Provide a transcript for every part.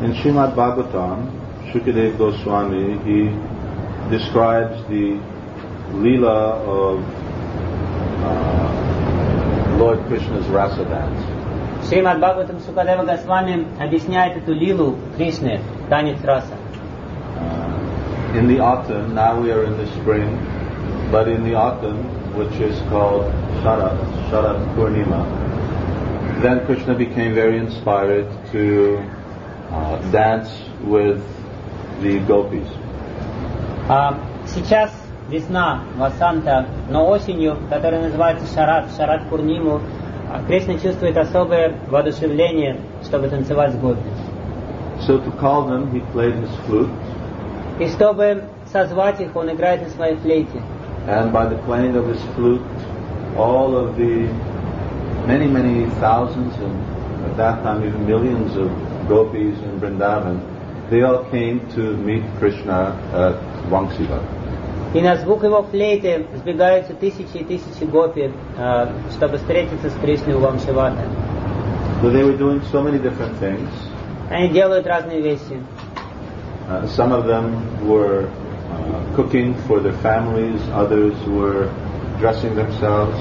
In Srimad Bhagavatam, Shukadeva Goswami, he describes the Leela of Lord Krishna's rasa dance. Шримад Бхагаватам Шукадева Госвами объясняет эту лилу Кришны, танец раса. In the autumn, now we are in the spring, but in the autumn, which is called Sharat Purnima, then Krishna became very inspired to dance with the gopis. Сейчас весна, Васанта, но осенью, которая называется Шарат Пурниму, Кришна чувствует особое воодушевление, чтобы танцевать с гопи. So to call them, he played his flute. И чтобы созвать их, он играет на своей флейте. And by the playing of his flute, all of the many thousands and at that time even millions of gopis in Vrindavan, they all came to meet Krishna at Vamsiva. И на звук его флейты сбегаются тысячи и тысячи гопи, чтобы встретиться с Кришной у Вамшивата. So they were doing so many different things. Они делают разные вещи. Some of them were cooking for their families, others were dressing themselves.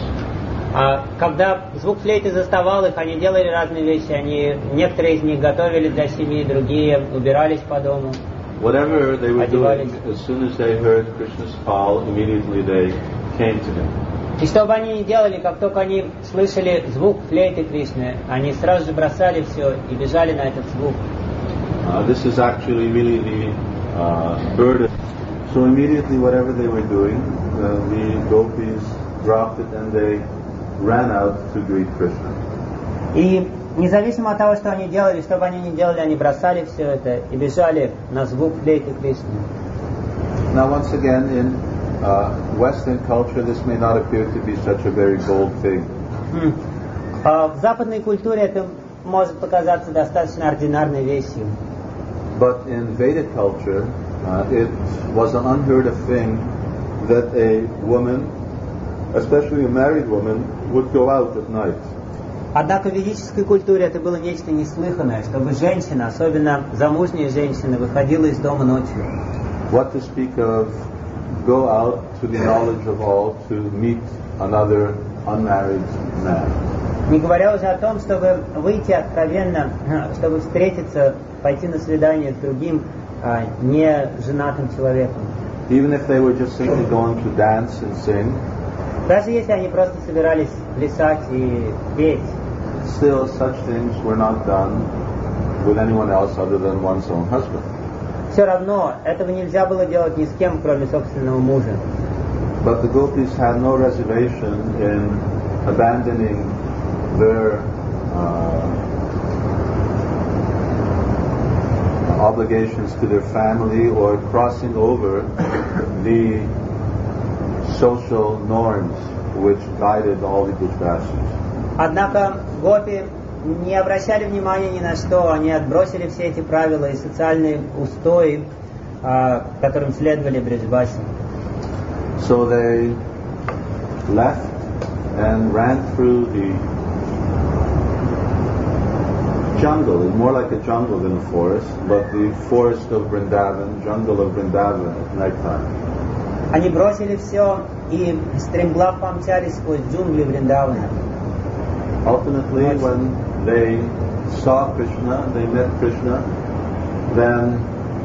Когда звук флейты заставал их, они делали разные вещи. Некоторые из них готовили для семьи, другие убирались по дому. Whatever they were doing, as soon as they heard Krishna's call, immediately they came to him. И что бы они ни делали, как только они слышали звук флейты Кришны, они сразу же бросали все и бежали на этот звук. This is actually really the burden. So immediately whatever they were doing, the gopis dropped it and they ran out to greet Krishna. И независимо от того, что они делали, что бы они ни делали, они бросали все это и бежали на звук флейты Кришны. Now once again, in Western culture, this may not appear to be such a very bold thing. В западной культуре это может показаться достаточно ординарной вещью. But in Vedic culture, it was an unheard of thing that a woman, especially a married woman, would go out at night. Однако в ведической культуре это было нечто неслыханное, чтобы женщина, особенно замужняя женщина, выходила из дома ночью. What to speak of go out to the knowledge of all to meet another unmarried man. Не говоря уже о том, чтобы выйти откровенно, чтобы встретиться, пойти на свидание с другим не женатым человеком. Even if they were just simply going to dance and sing, даже если они просто собирались плясать и петь, still such things were not done with anyone else other than one's own husband. Все равно этого нельзя было делать ни с кем, кроме собственного мужа. But the gopis had no reservation in abandoning their obligations to their family or crossing over the social norms which guided all the Brajvasis. Однако гопи не обращали внимания ни на что, они отбросили все эти правила и социальные устои, которым следовали Бриджбаси. So they left and ran through the jungle, more like a jungle than a forest, but the forest of Vrindavan, jungle of Vrindavan at nighttime. Они бросили все и стремглав помчались сквозь джунгли Вриндавана. Ultimately, when they saw Krishna, they met Krishna, then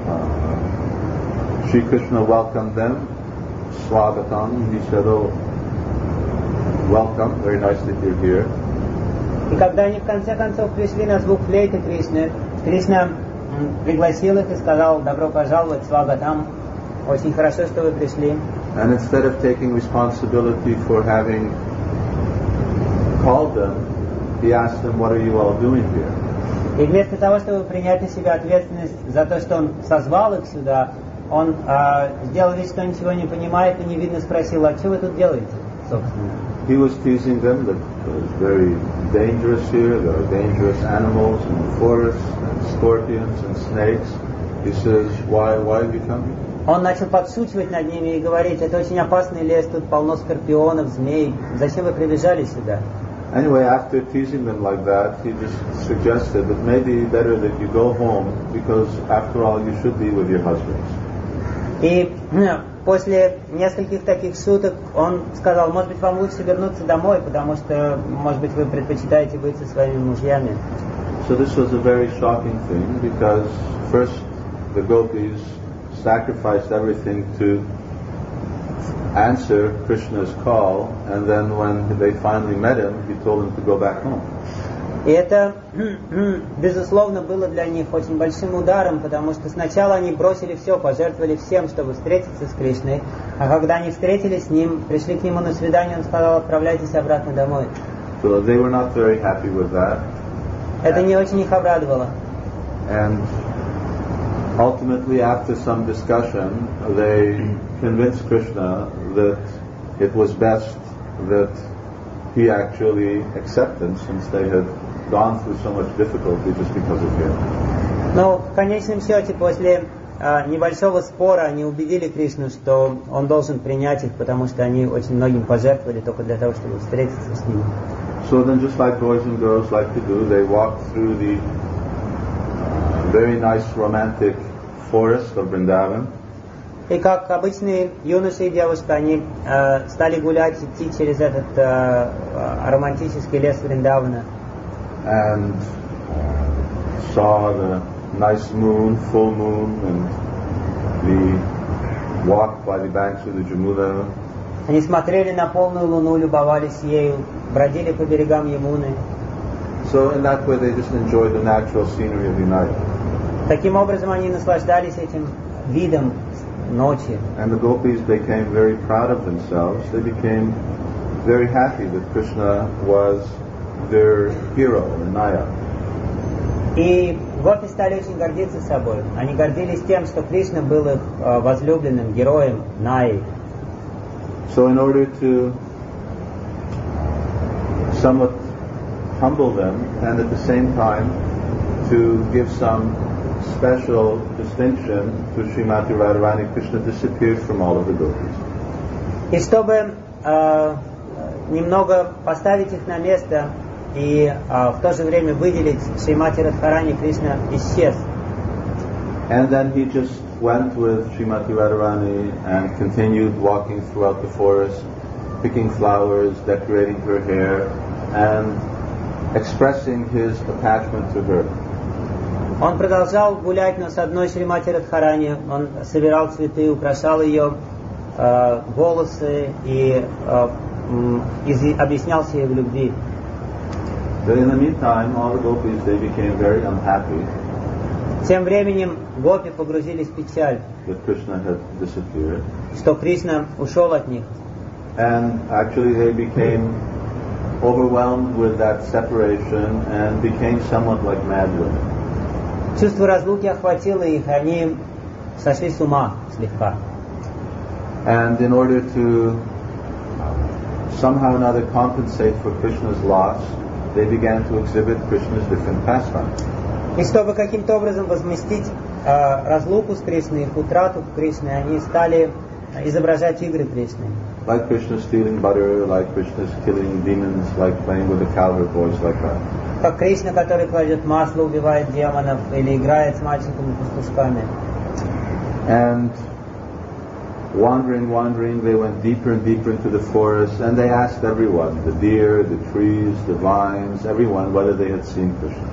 Sri Krishna welcomed them, Swagatam. He said, "Oh, welcome, very nice that you're here." И когда они в конце концов пришли на звук флейты Кришны, Кришна пригласил их и сказал: "Добро пожаловать, Свагатам, очень хорошо, что вы пришли." And instead of taking responsibility for having called them, he asked them, "What are you all doing here?" И вместо того, чтобы принять на себя ответственность за то, что он созвал их сюда, он сделал вид, что ничего не понимает и невинно спросил: "А что вы тут делаете, собственно?" He was teasing them that it's very dangerous here. There are dangerous animals in the forest, and scorpions and snakes. He says, "Why have you come here?" Он начал подшучивать над ними и говорить: "Это очень опасный лес, тут полно скорпионов, змей. Зачем вы прибежали сюда?" Anyway, after teasing them like that, he just suggested that maybe better that you go home because after all you should be with your husbands. И после нескольких таких шуток он сказал, может быть, вам лучше вернуться домой, потому что, может быть, вы предпочитаете быть со своими мужьями. So this was a very shocking thing because first the gopis sacrificed everything to answer Krishna's call, and then when they finally met him, he told them to go back home. И это, безусловно, было для них очень большим ударом, потому что сначала они бросили все, пожертвовали всем, чтобы встретиться с Кришной, а когда они встретились с ним, пришли к нему на свидание, он сказал, отправляйтесь обратно домой. So they were not very happy with that. Это не очень их обрадовало. And ultimately, after some discussion, they convinced Krishna that it was best that he actually accepted, since they had gone through so much difficulty just because of him. Но в конечном счете, после небольшого спора, они убедили Кришну, что он должен принять их, потому что они очень многим пожертвовали только для того, чтобы встретиться с ним. So then, just like boys and girls like to do, they walked through the very nice romantic forest of Vrindavan. И как обычные юноши и девушки, они стали гулять, идти через этот романтический лес Вриндавана. And saw the nice moon, full moon, and we walked by the banks of the Jamuna. Они смотрели на полную луну, любовались ею, бродили по берегам Ямуны. So in that way, they just enjoyed the natural scenery of the night. Таким образом, они наслаждались этим видом ночи. And the gopis became very proud of themselves. They became very happy that Krishna was their hero, Naya. И гопи стали очень гордиться собой. Они гордились тем, что Кришна был их возлюбленным героем, Найей. So in order to somewhat humble them, and at the same time to give some special distinction to Srimati Radharani, Krishna disappeared from all of the gopis. И чтобы немного поставить их на место и в то же время выделить Шримати Радхарани, Кришна исчез. And then he just went with Srimati Radharani and continued walking throughout the forest, picking flowers, decorating her hair, and expressing his attachment to her. Он продолжал гулять, но с одной Шримати Радхарани. Он собирал цветы, украшал ее волосы и объяснялся ей в любви. But in the meantime, all the gopis, they became very unhappy Тем временем гопи погрузились в печаль, that Krishna had disappeared. что Кришна ушел от них. And actually they became overwhelmed with that separation and became somewhat like mad women. Чувство разлуки охватило их, и они сошли с ума слегка. And in order to somehow or another compensate for Krishna's loss, they began to exhibit Krishna's different pastimes. И чтобы каким-то образом возместить разлуку с Кришной, их утрату Кришны, они стали изображать игры Кришны. Like Krishna stealing butter, like Krishna killing demons, like playing with the cowherd boys, like that. Как Кришна, который кладет масло, убивает демонов, или играет с мальчиками-пастушками. And wandering, they went deeper and deeper into the forest, and they asked everyone, the deer, the trees, the vines, everyone, whether they had seen Krishna.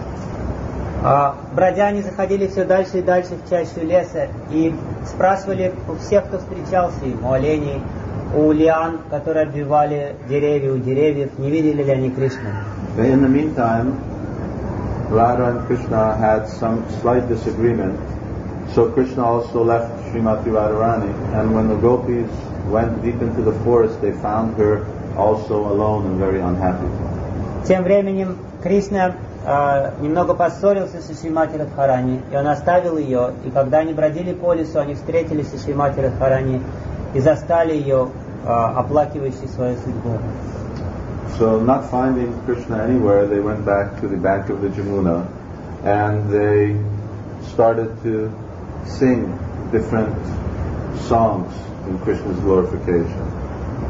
Бродя, они заходили все дальше и дальше в чащу леса и спрашивали у всех, кто встречался им, у оленей, у лиан, которые обвивали деревья, у деревьев, не видели ли они Кришну. In the meantime, Radha and Krishna had some slight disagreement, so Krishna also left Srimati Radharani, and when the gopis went deep into the forest, they found her also alone and very unhappy. Тем временем Кришна немного поссорился со Шримати Радхарани, и он оставил ее, и когда они бродили по лесу, они встретились со Шримати Радхарани и застали ее оплакивающей свою судьбу. So not finding Krishna anywhere, they went back to the bank of the Jamuna, and they started to sing different songs in Krishna's glorification.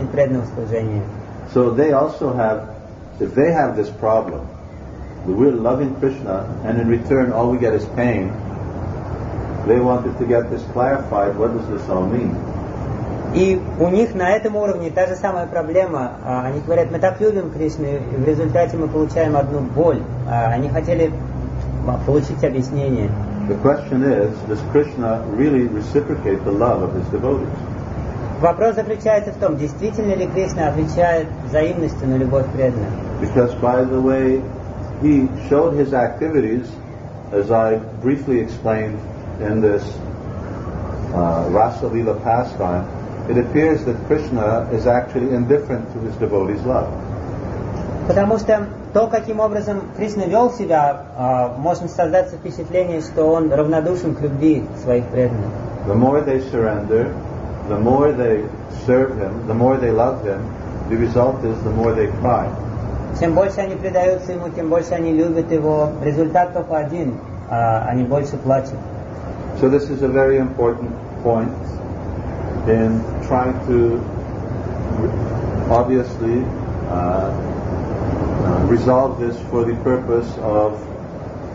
исполнить преданное служение. So they also have, if they have this problem, that we're loving Krishna and in return all we get is pain, they wanted to get this clarified. What does this all mean? И у них на этом уровне та же самая проблема. Они говорят, мы так любим Кришну, и в результате мы получаем одну боль. Они хотели получить объяснение. The question is, does Krishna really reciprocate the love of his devotees? Вопрос заключается в том, действительно ли Кришна отвечает взаимностью на любовь преданных. Because by the way he showed his activities, as I briefly explained in this Rasa Lila pastime, it appears that Krishna is actually indifferent to his devotees' love. Потому что то, каким образом Кришна вел себя, можно создаться впечатление, что он равнодушен к любви своих преданных. The more they surrender, the more they serve him, the more they love him, the result is the more they cry. Чем больше они предаются ему, тем больше они любят его. Результат только один, они больше плачут. So this is a very important point in trying to obviously resolve this for the purpose of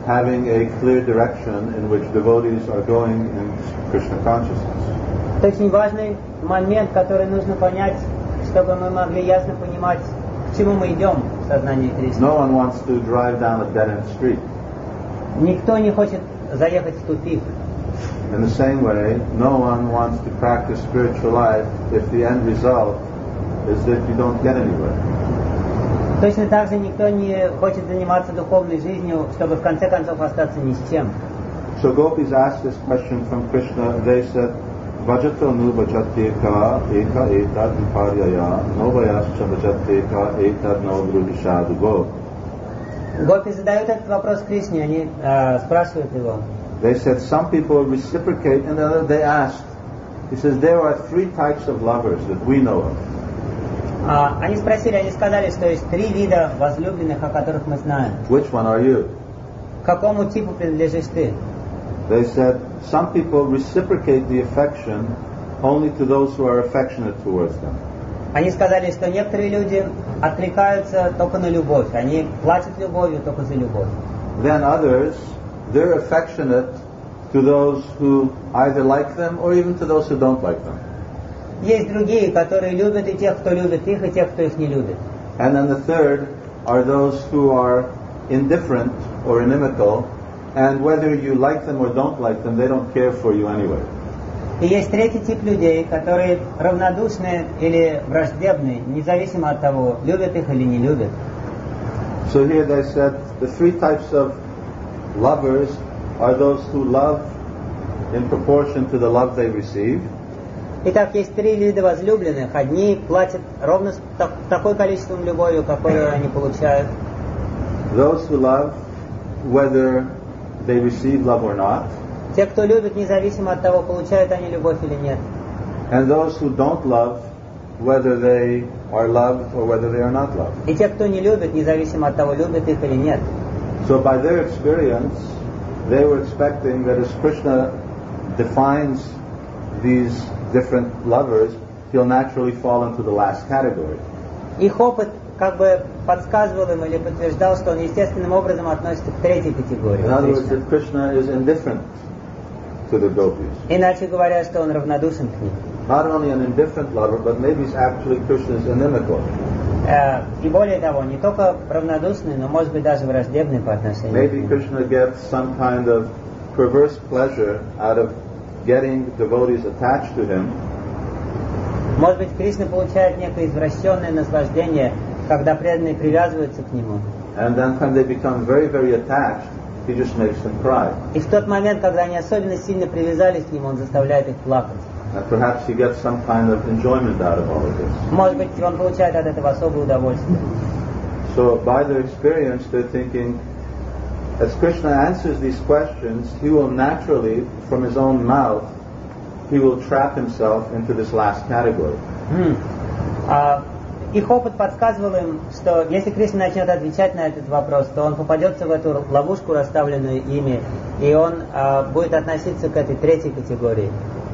having a clear direction in which devotees are going in Krishna consciousness. Это очень важный момент, который нужно понять, чтобы мы могли ясно понимать, к чему мы идем в сознании Кришны. No one wants to drive down a dead-end street. Никто не хочет заехать в тупик. In the same way, no one wants to practice spiritual life if the end result is that you don't get anywhere. Точно так же никто не хочет заниматься духовной жизнью, чтобы в конце концов остаться ни с чем. So gopis asked this question from Krishna. They said, Bhajato nu bhajateka eka etad viparyaya novayascha bhajateka etad novruhishadugo. Гопи задают этот вопрос Кришне, они спрашивают его. They said some people reciprocate, and they asked. He says there are three types of lovers that we know of. Они спросили, они сказали, что есть три вида возлюбленных, о которых мы знаем. Which one are you? К какому типу принадлежишь ты? They said some people reciprocate the affection only to those who are affectionate towards them. Они сказали, что некоторые люди откликаются только на любовь, они платят любовью только за любовь. Then others, they're affectionate to those who either like them or even to those who don't like them. Есть другие, которые любят и тех, кто любит их, и тех, кто их не любит. And then the third are those who are indifferent or inimical, and whether you like them or don't like them, they don't care for you anyway. И есть третий тип людей, которые равнодушны или враждебны, независимо от того, любят их или не любят. So here they said the three types of lovers are those who love in proportion to the love they receive. Итак, есть три вида возлюбленных. Одни платят ровно такое количеством любовью, какое они получают. Those who love whether they receive love or not. Те, кто любит, независимо от того, получают они любовь или нет. And those who don't love whether they are loved or whether they are not loved. И те, кто не любит, независимо от того, любят их или нет. So by their experience, they were expecting that as Krishna defines these different lovers, he'll naturally fall into the last category. Их опыт как бы подсказывал им или подтверждал, что он естественным образом относится к третьей категории. In other words, that Krishna is indifferent to the gopis. Иначе говоря, что он равнодушен к ним. Not only an indifferent lover, but maybe it's actually Krishna's inimical. И более того, не только равнодушный, но может быть даже враждебный по отношению к Maybe ним. Krishna gets some kind of perverse pleasure out of getting devotees attached to him. Может быть, Кришна получает некое извращенное наслаждение, когда преданные привязываются к нему. And then when they become very, very attached, he just makes them cry. И в тот момент, когда они особенно сильно привязались к нему, он заставляет их плакать. And perhaps he gets some kind of enjoyment out of all of this. Может быть, он получает от этого особое удовольствие. So by their experience, they're thinking, as Krishna answers these questions, he will naturally, from his own mouth, he will trap himself into this last category. Их опыт подсказывал им, что если Кришна начнет отвечать на этот вопрос, то он попадется в эту ловушку, расставленную ими, и он будет относиться к этой третьей категории.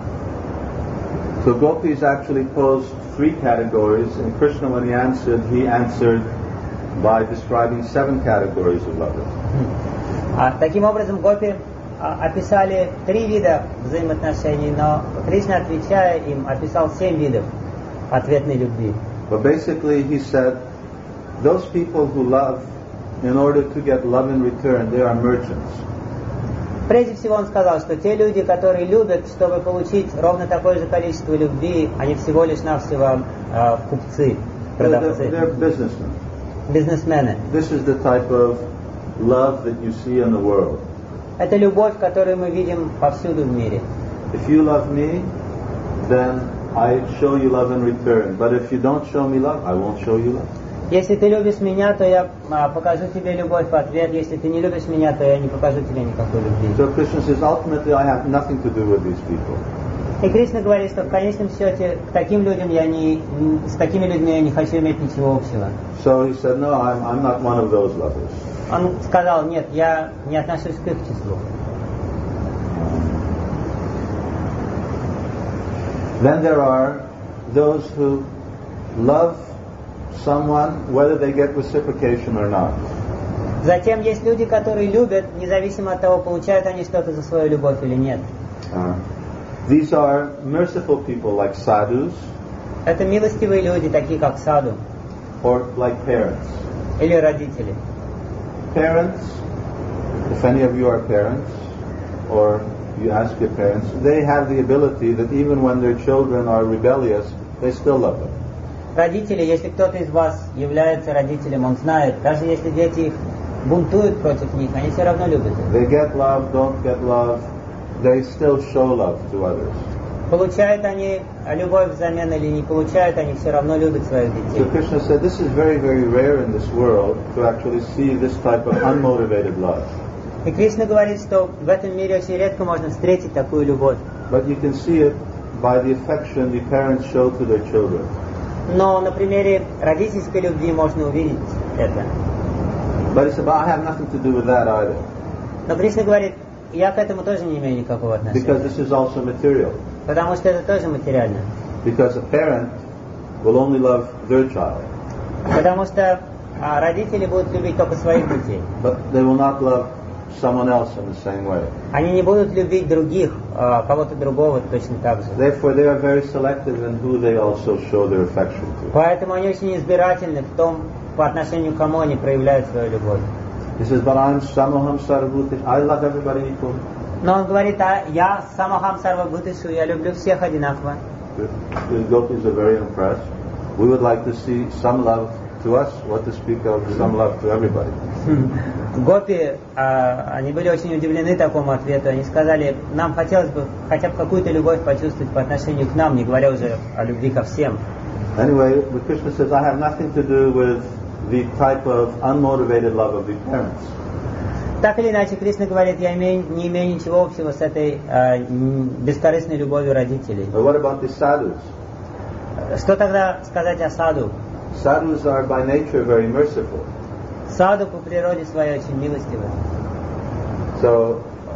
So gopis actually posed three categories, and Krishna, when he answered by describing 7 categories of lovers. Таким образом, гопи описали 3 вида взаимоотношений, но Кришна, отвечая им, описал 7 видов ответной любви. But basically he said, those people who love, in order to get love in return, they are merchants. Прежде всего он сказал, что те люди, которые любят, чтобы получить ровно такое же количество любви, они всего лишь навсего купцы, продавцы, They're businessmen. бизнесмены. This is the type of love that you see in the world. Это любовь, которую мы видим повсюду в мире. If you love me, then I show you love in return. But if you don't show me love, I won't show you love. Если ты любишь меня, то я покажу тебе любовь в ответ. Если ты не любишь меня, то я не покажу тебе никакой любви. So Krishna says, ultimately I have nothing to do with these people. И Кришна говорит, что в конечном счете к таким людям с такими людьми я не хочу иметь ничего общего. So he said, no, I'm not one of those lovers. Он сказал, нет, я не отношусь к их числу. Then there are those who love someone whether they get reciprocation or not. Затем есть люди, которые любят, независимо от того, получают они что-то за свою любовь или нет. These are merciful people like sadhus. Это милостивые люди, такие как саду. Or like parents. Или родители. Parents, if any of you are parents, or you ask your parents, they have the ability that even when their children are rebellious, they still love them. Родители, если кто-то из вас является родителем, он знает, даже если дети их бунтуют против них, они все равно любят их. They get love, don't get love, they still show love to others. Получают они любовь взамен или не получают, они все равно любят своих детей. So Krishna said this is very, very rare in this world to actually see this type of unmotivated love. И Кришна говорит, что в этом мире очень редко можно встретить такую любовь. But you can see it by the affection the parents show to their children. Но на примере родительской любви можно увидеть это. But he said, but I have nothing to do with that either. Но Кришна говорит, я к этому тоже не имею никакого отношения. Because this is also material. Потому что это тоже материально. Because a parent will only love their child. Потому что родители будут любить только своих детей. But they will not love someone else in the same way. Они не будут любить других, кого-то другого точно так же. Therefore, they are very selective in who they also show their affection to. Поэтому они очень избирательны в том, по отношению к кому они проявляют свою любовь. He says, but I'm Samoham Sarvabhutish. I love everybody equally. Но он говорит, я Самахам Сарвабхутишу, я люблю всех одинаково. The gopis are very impressed. We would like to see some love to us, what to speak of some love to everybody. Гопи, они были очень удивлены такому ответу. Они сказали, нам хотелось бы хотя бы какую-то любовь почувствовать по отношению к нам, не говоря уже о любви ко всем. Anyway, Krishna says, I have nothing to do with the type of unmotivated love of the parents. Так или иначе, Кришна говорит, я не имею ничего общего с этой бескорыстной любовью родителей. But what about the sadhus? Что тогда сказать о саду? Sadhus are by nature very merciful. Саду по природе своей очень милостивы. So,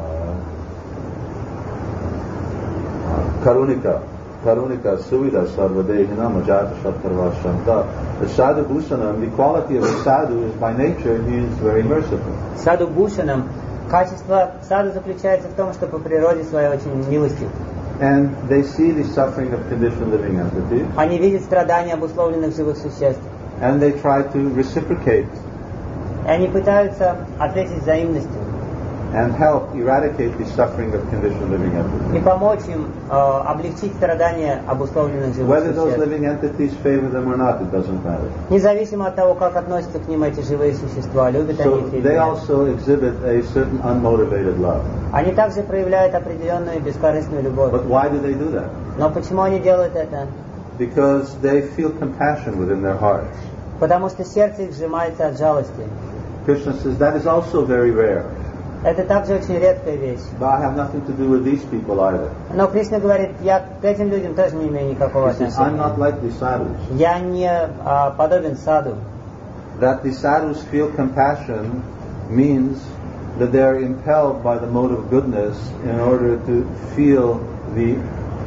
Karunika, Suvida, Sarvadehinam, Ajata Shattarva Shanta. The Sadhu Bhushanam, the quality of a sadhu is by nature he is very merciful. Саду Бхушанам, качество саду заключается в том, что по природе своей очень милостив. And they see the suffering of conditioned living entities. Они видят страдания обусловленных живых существ. And they try to reciprocate. И они пытаются ответить взаимностью. And help eradicate the suffering of conditioned living entities. И помочь им облегчить страдания обусловленных живых Whether those существ. living entities favor them or not, it doesn't matter. Независимо от того, как относятся к ним эти живые существа, любят они So их или they нет. also exhibit a certain unmotivated love. Они также проявляют определенную бескорыстную любовь. But why do they do that? Но почему они делают это? Because they feel compassion within their hearts. Потому что сердце их сжимается от жалости. Krishna says that is also very rare. Это также очень редкая вещь. But I have nothing to do with these people either. Но Кришна говорит, я к этим людям тоже не имею никакого He says, I'm отношения. not like the sadhus. Я не подобен саду. That the sadhus feel compassion means that they are impelled by the mode of goodness in order to feel the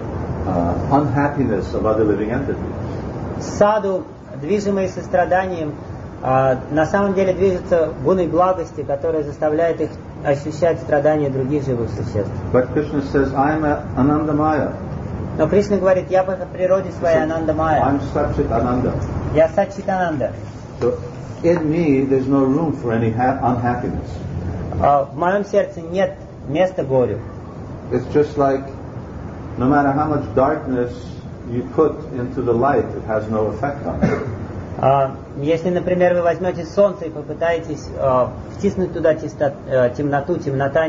unhappiness of other living entities. Саду, движимые состраданием, на самом деле движется гуной благости, которая заставляет их ощущать страдания других живых существ. But Krishna says, I'm Anandamaya. Но Кришна говорит, я по природе своей Анандамая. I'm Satchit Ananda. Я Саччитананда. So in me, there's no room for any unhappiness. В моем сердце нет места горю. It's just like no matter how much darkness you put into the light, it has no effect on it. Если, например, вы возьмете солнце и попытаетесь втиснуть туда темноту, темнота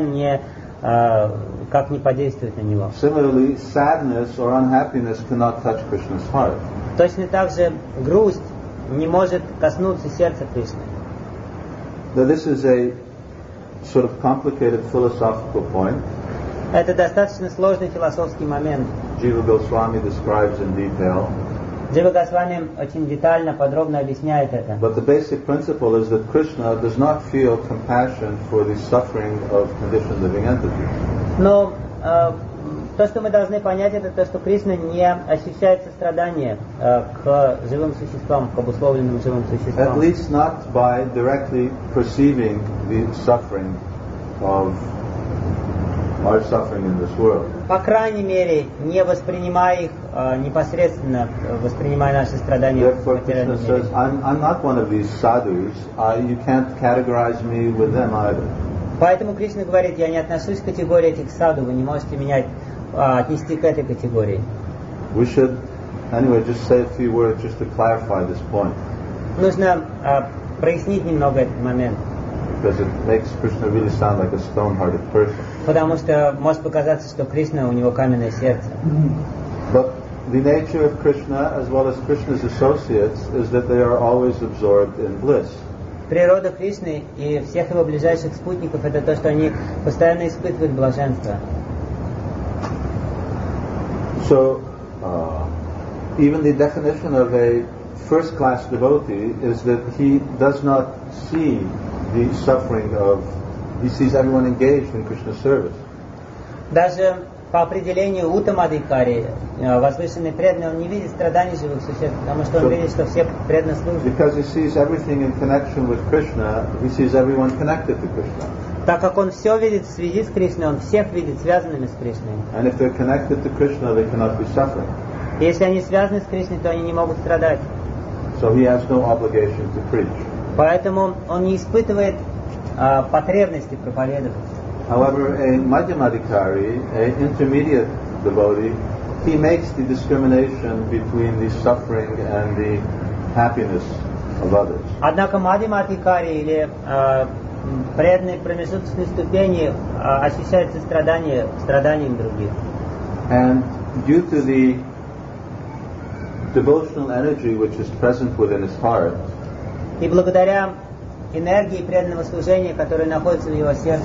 как не подействует на него. Similarly, sadness or unhappiness cannot touch Krishna's heart. Точно так же грусть не может коснуться сердца Кришны. Now this is a sort of complicated philosophical point. Это достаточно сложный философский момент. Jiva Goswami describes in detail. Джива Госвами очень детально, подробно объясняет это. But the basic principle is that Krishna does not feel compassion for the suffering of conditioned living entities. Но То, что мы должны понять, это то, что Кришна не ощущает сострадание к живым существам, к обусловленным живым At существам. least not by directly perceiving the suffering of our suffering in this world. По крайней мере, не воспринимая их непосредственно, воспринимая наши страдания в Therefore, Krishna материальном says, мире. I'm not one of these sadhus. You can't categorize me with them either. Поэтому Кришна говорит, я не отношусь к категории этих саду, вы не можете меня отнести к этой категории. We should, anyway, just say a few words just to clarify this point, Нужно прояснить немного этот момент, because it makes Krishna really sound like a stone-hearted person. потому что может показаться, что Кришна, у него каменное сердце. But the nature of Krishna, as well as Krishna's associates, is that they are always absorbed in bliss. Природа Кришны и всех его ближайших спутников это то, что они постоянно испытывают блаженство. So, even the definition of a first-class devotee is that he does not see the suffering of, he sees everyone engaged in Krishna's service. Даже по определению Уттамадхикари, возвышенный преданный, он не видит страданий живых существ, потому что он видит, что все преданно служат. Because he sees everything in connection with Krishna, he sees everyone connected to Krishna. Так как он все видит в связи с Кришной, он всех видит связанными с Кришной. And if they're connected to Krishna, they cannot be suffering. И если они связаны с Кришной, то они не могут страдать. So he has no obligation to preach. Поэтому он не испытывает потребности проповедовать. However, a Madhyamadikari, an intermediate devotee, he makes the discrimination between the suffering and the happiness of others. Однако Мадхьямадхикари или преданные промежуточной ступени ощущают сострадание страданиям других. And due to the devotional energy which is present within his heart, И благодаря энергии преданного служения, которая находится в его сердце,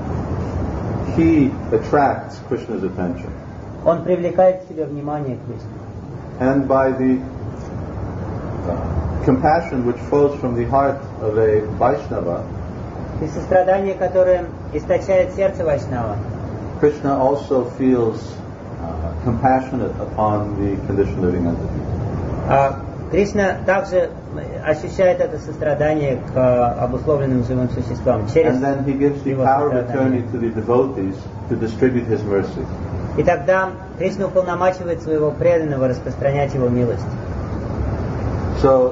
he attracts Krishna's attention. он привлекает к себе внимание Кришны. And by the compassion which flows from the heart of a Vaishnava, И сострадание, которое источает сердце Вайшнава, Krishna also feels compassionate upon the conditioned living entity. Кришна также ощущает это сострадание к обусловленным живым существам через And then he gives the его power of attorney сострадание. to the devotees to distribute his mercy. И тогда Кришна уполномачивает своего преданного распространять его милость. So,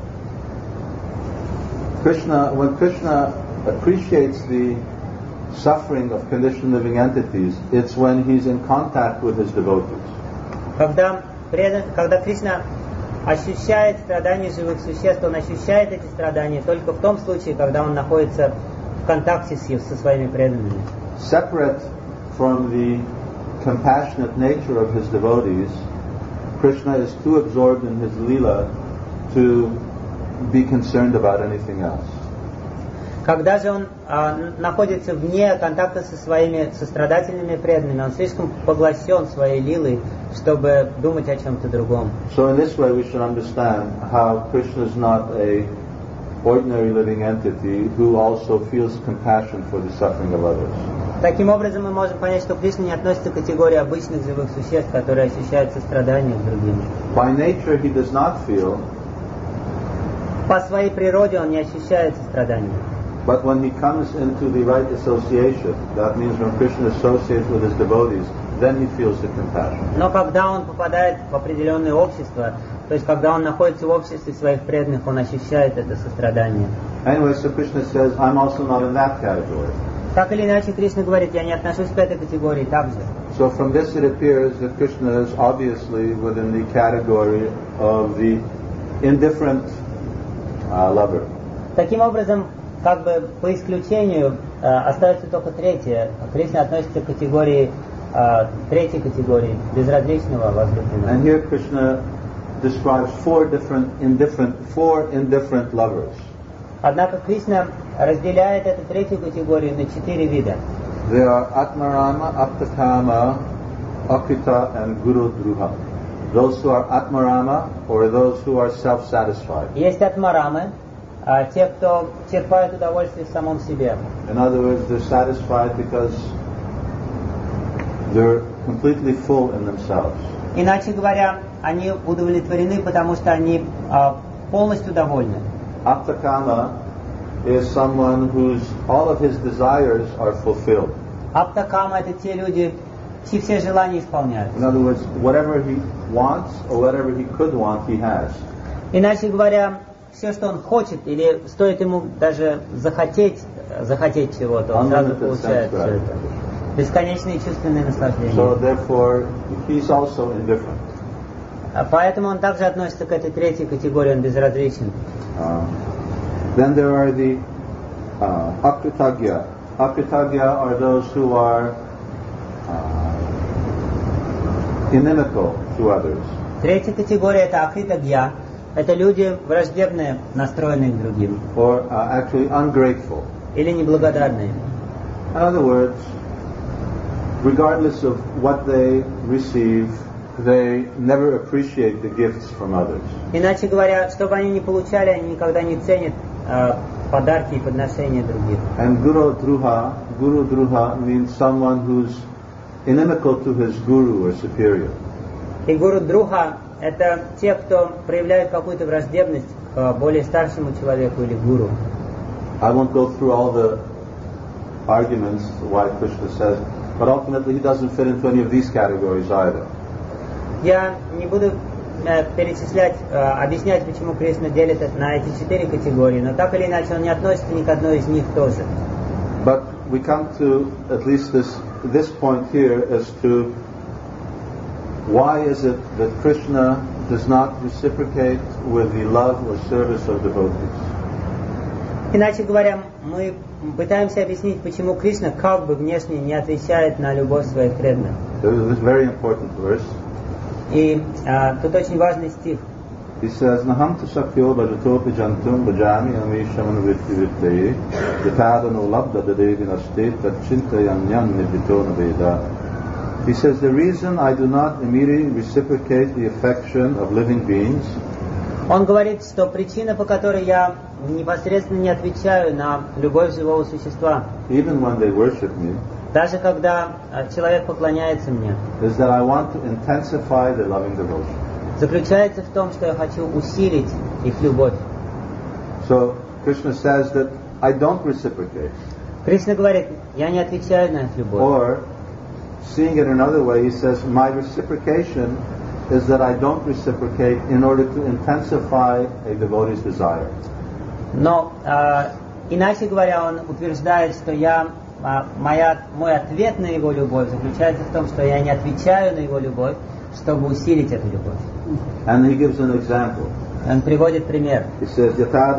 when Krishna appreciates the suffering of conditioned living entities, it's when he's in contact with his devotees. Когда Кришна ощущает страдания живых существ, он ощущает эти страдания только в том случае, когда он находится в контакте со своими преданными. Separate from the compassionate nature of his devotees, Krishna is too absorbed in his lila to be concerned about anything else. Когда же он находится вне контакта со своими сострадательными преданными, он слишком поглощен своей лилой, чтобы думать о чем-то другом. So in this way we should understand how Krishna is not a ordinary living entity who also feels compassion for the suffering of others. Таким образом мы можем понять, что Кришна не относится к категории обычных живых существ, которые ощущают сострадание к другим. By nature he does not feel, По своей природе он не ощущает сострадания. but when he comes into the right association, that means when Krishna associates with his devotees, then he feels the compassion. Но когда он попадает в определенное общество, то есть когда он находится в обществе своих преданных, он ощущает это сострадание. Anyway, so Krishna says, I'm also not in that category. Так или иначе, Кришна говорит, я не отношусь к этой категории также. So from this it appears that Krishna is obviously within the category of the indifferent lover. Таким образом, как бы по исключению остается только третье. Кришна относится к категории, третьей категории, безразличного возлюбленного. And here Krishna describes four indifferent lovers. Однако Кришна разделяет эту третью категорию на 4 вида. They are Atmarama, Aptakama, Akrita, and Guru Druha. Those who are Atmarama, or those who are self-satisfied. Есть атмарамы, те, кто черпают удовольствие в самом себе. In other words, they're satisfied because they're completely full in themselves. Иначе говоря, они удовлетворены, потому что они полностью довольны. Aptakama is someone whose all of his desires are fulfilled. Аптакама — это те люди, чьи все желания исполняются. In other words, whatever he wants or whatever he could want, he has. Иначе говоря, все, что он хочет, или стоит ему даже захотеть чего-то, он сразу получает все это. Бесконечные чувственные наслаждения. So therefore, he's also indifferent. Поэтому он также относится к этой третьей категории, он безразличен. Then there are the akritagya. Akritagya are those who are inimical to others. Третья категория — это акритагья. Это люди, враждебные, настроенные к другим. Or actually ungrateful. Или неблагодарные. In other words, regardless of what they receive, they never appreciate the gifts from others. Иначе говоря, что бы они ни получали, они никогда не ценят подарки и подношения других. And Guru Druha means someone who's inimical to his guru or superior. И гуру друха — это те, кто проявляет какую-то враждебность к более старшему человеку или гуру. I won't go through all the arguments why Krishna says, but ultimately he doesn't fit into any of these categories either. Я не буду объяснять, почему Кришна делит это на эти 4 категории, но так или иначе он не относится ни к одной из них тоже. But we come to at least this point here as to why is it that Krishna does not reciprocate with the love or service of devotees? Иначе говоря, мы пытаемся объяснить, почему Кришна как бы внешне не отвечает на любовь своих преданных. This is a very important verse. И тут очень важный стих. He says, Naham tu sakyo bhajatopi jantum bhajami amishaman vritti yatadano labda dadevi nasti tachintayan yan nidito naveda. He says, the reason I do not immediately reciprocate the affection of living beings. Он говорит, что причина, по которой я непосредственно не отвечаю на любовь живого существа, even when they worship me, даже когда человек поклоняется мне, is that I want to intensify their loving devotion. Заключается в том, что я хочу усилить их любовь. So Krishna says that I don't reciprocate. Кришна говорит, я не отвечаю на их любовь. Or, seeing it another way, he says, my reciprocation is that I don't reciprocate in order to intensify a devotee's desire. Но иначе говоря, он утверждает, что мой ответ на его любовь заключается в том, что я не отвечаю на его любовь, чтобы усилить эту любовь. And he gives an example. Он приводит пример. He says,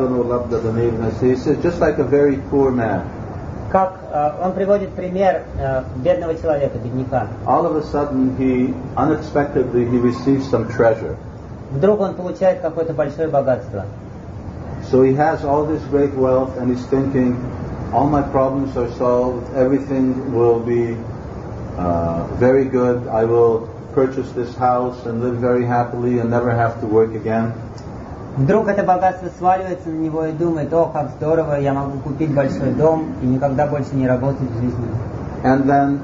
he says, just like a very poor man. Как он приводит пример бедного человека, бедняка. All of a sudden, unexpectedly he receives some treasure. Вдруг он получает какое-то большое богатство. So he has all this great wealth, and he's thinking, all my problems are solved, everything will be very good, I will purchase this house and live very happily and never have to work again. Вдруг это богатство сваливается на него и думает, о, как здорово, я могу купить большой дом и никогда больше не работать в жизни. And then,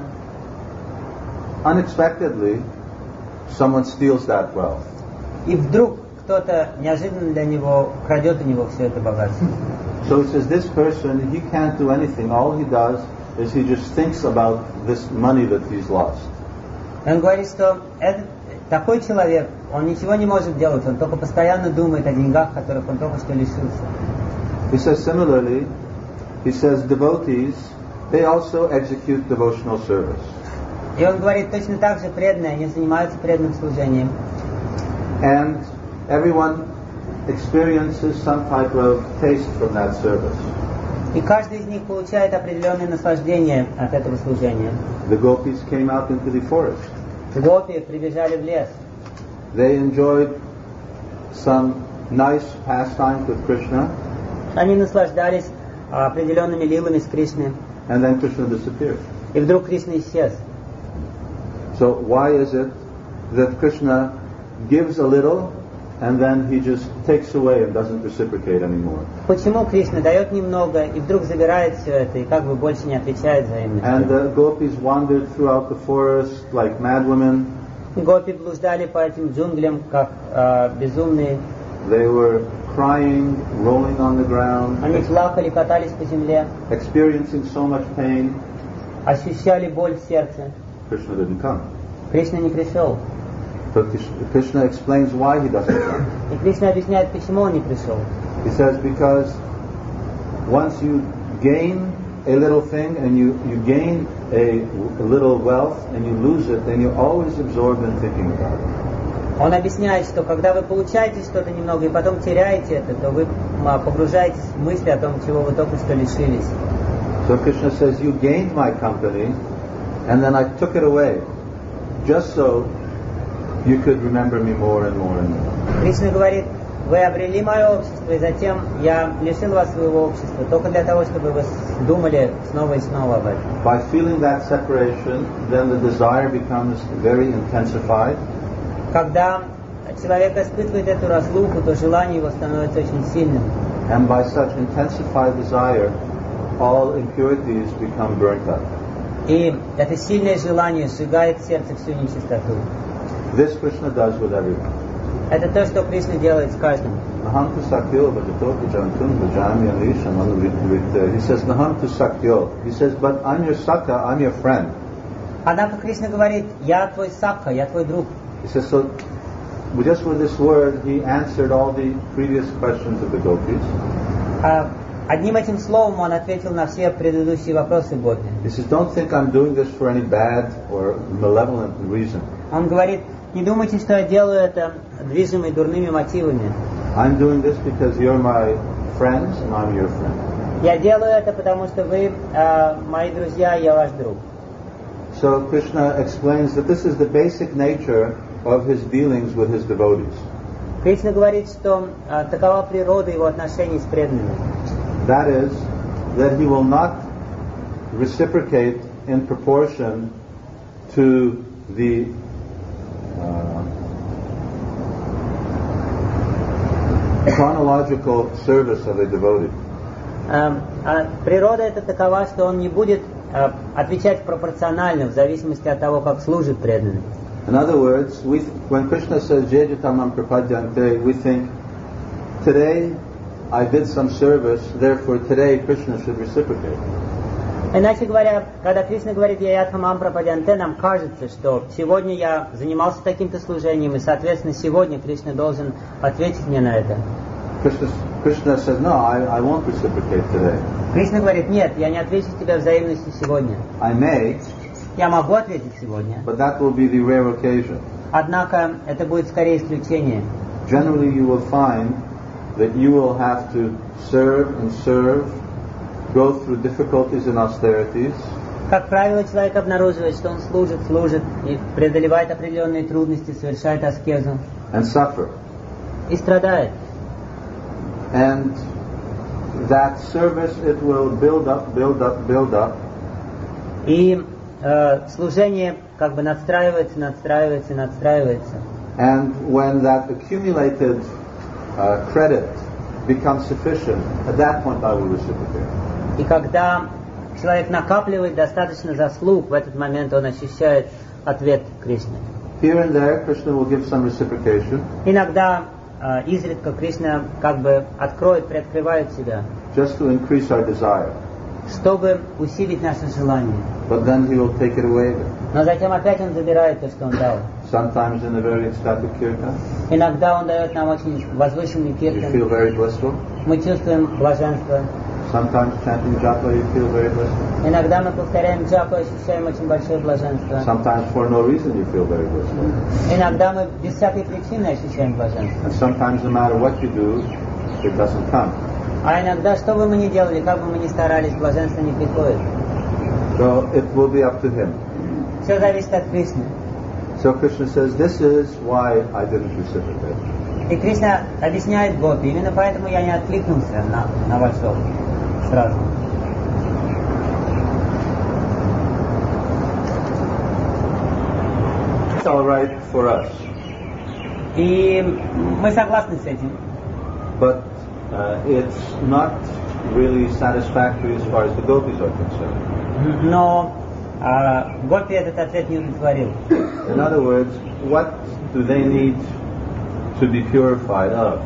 unexpectedly, someone steals that wealth. И вдруг кто-то неожиданно для него крадет у него все это богатство. So it says this person, he can't do anything. All he does is he just thinks about this money that he's lost. Он говорит, что такой человек, он ничего не может делать, он только постоянно думает о деньгах, которых он только что лишился. He says similarly, he says devotees, they also execute devotional service. И он говорит, точно так же преданные, они занимаются преданным служением. And everyone experiences some type of taste from that service. И каждый из них получает определенное наслаждение от этого служения. The gopis came out into the forest. Гопи прибежали в лес. They enjoyed some nice pastimes with Krishna. Они наслаждались определенными лилами с Кришной. And then Krishna disappeared. И вдруг Кришна исчез. So why is it that Krishna gives a little and then he just takes away and doesn't reciprocate anymore. Почему Кришна дает немного и вдруг забирает все это и как бы больше не отвечает взаимно? And the gopis wandered throughout the forest like mad women. Гопи блуждали по этим джунглям, как безумные. They were crying, rolling on the ground, Они плакали, катались по земле, experiencing so much pain. ощущали боль в сердце. Krishna didn't come. Кришна не пришел. So Krishna explains why he doesn't come. И Кришна объясняет, почему он не пришел. He says because once you gain a little thing and you gain a little wealth and you lose it, then you're always absorbed in thinking about it. Он объясняет, что когда вы получаете что-то немного и потом теряете это, то вы погружаетесь в мысли о том, чего вы только что лишились. So Krishna says, you gained my company and then I took it away just so you could remember me more and more and more. Кришна говорит, вы обрели мое общество, и затем я лишил вас своего общества, только для того, чтобы вы думали снова и снова об этом. By feeling that separation, then the desire becomes very intensified. Когда человек испытывает эту разлуку, то желание его становится очень сильным. And by such intensified desire, all impurities become burnt up. И это сильное желание сжигает в сердце всю нечистоту. This Krishna does with everyone. Это то, что Кришна делает с каждым. Naham tu sakyo bhajato jantum bhajami anisham. He says, Naham tu sakyo. He says, but I'm your sakha, I'm your friend. Однако Кришна говорит, я твой сакха, я твой друг. He says, so just with this word, he answered all the previous questions of the gopis. Одним этим словом он ответил на все предыдущие вопросы Гопи. He says, don't think I'm doing this for any bad or malevolent reason. Он говорит, не думайте, что я делаю это движимый дурными мотивами. I'm doing this because you're my friends and I'm your friend. Я делаю это, потому что вы мои друзья, я ваш друг. So Krishna explains that this is the basic nature of his dealings with his devotees. Кришна говорит, что такова природа его отношений с преданными. That is, that he will not reciprocate in proportion to the chronological service of a devotee. Природа это такова, что он не будет отвечать пропорционально в зависимости от того, как служит преданный. In other words, when Krishna says Jejitamam prapadyante, we think today I did some service, therefore today Krishna should reciprocate. Иначе говоря, когда Кришна говорит «Яятхамам прападянте», нам кажется, что сегодня я занимался таким-то служением, и, соответственно, сегодня Кришна должен ответить мне на это. Krishna says, no, I won't reciprocate today. Кришна говорит, нет, я не отвечу тебе взаимностью сегодня. I may, Я могу ответить сегодня, but that will be the rare occasion. однако это будет скорее исключение. Generally you will find that you will have to serve and serve, go through difficulties and austerities. Как правило, человек обнаруживает, что он служит и преодолевает определенные трудности, совершает аскезу. And suffer. И страдает. And that service, it will build up, build up, build up. И служение как бы надстраивается. And when that accumulated credit becomes sufficient, at that point I will reciprocate. И когда человек накапливает достаточно заслуг, в этот момент он ощущает ответ Кришны. Here and there, Krishna will give some reciprocation. Иногда, изредка, Кришна как бы приоткрывает себя, just to increase our desire. чтобы усилить наше желание. But then he will take it away again. Но затем опять он забирает то, что он дал. Sometimes in a very ecstatic kirtan, Иногда он дает нам очень возвышенный you киртан. feel very blissful. Мы чувствуем блаженство. Sometimes chanting japa, you feel very blissful. Иногда мы повторяем джапу и ощущаем очень большое блаженство. Sometimes for no reason you feel very blissful. Иногда мы без всякой причины ощущаем блаженство. And sometimes no matter what you do, it doesn't come. А иногда, что бы мы ни делали, как бы мы ни старались, блаженство не приходит. So it will be up to him. Все зависит от Кришны. So Krishna says, this is why I didn't reciprocate. И Кришна объясняет Гопи, именно поэтому я не откликнулся на ваш зов сразу. It's all right for us. И мы согласны с этим. But it's not really satisfactory as far as the gopis are concerned. Но гопи этот ответ не удовлетворил. In other words, what do they need to be purified of?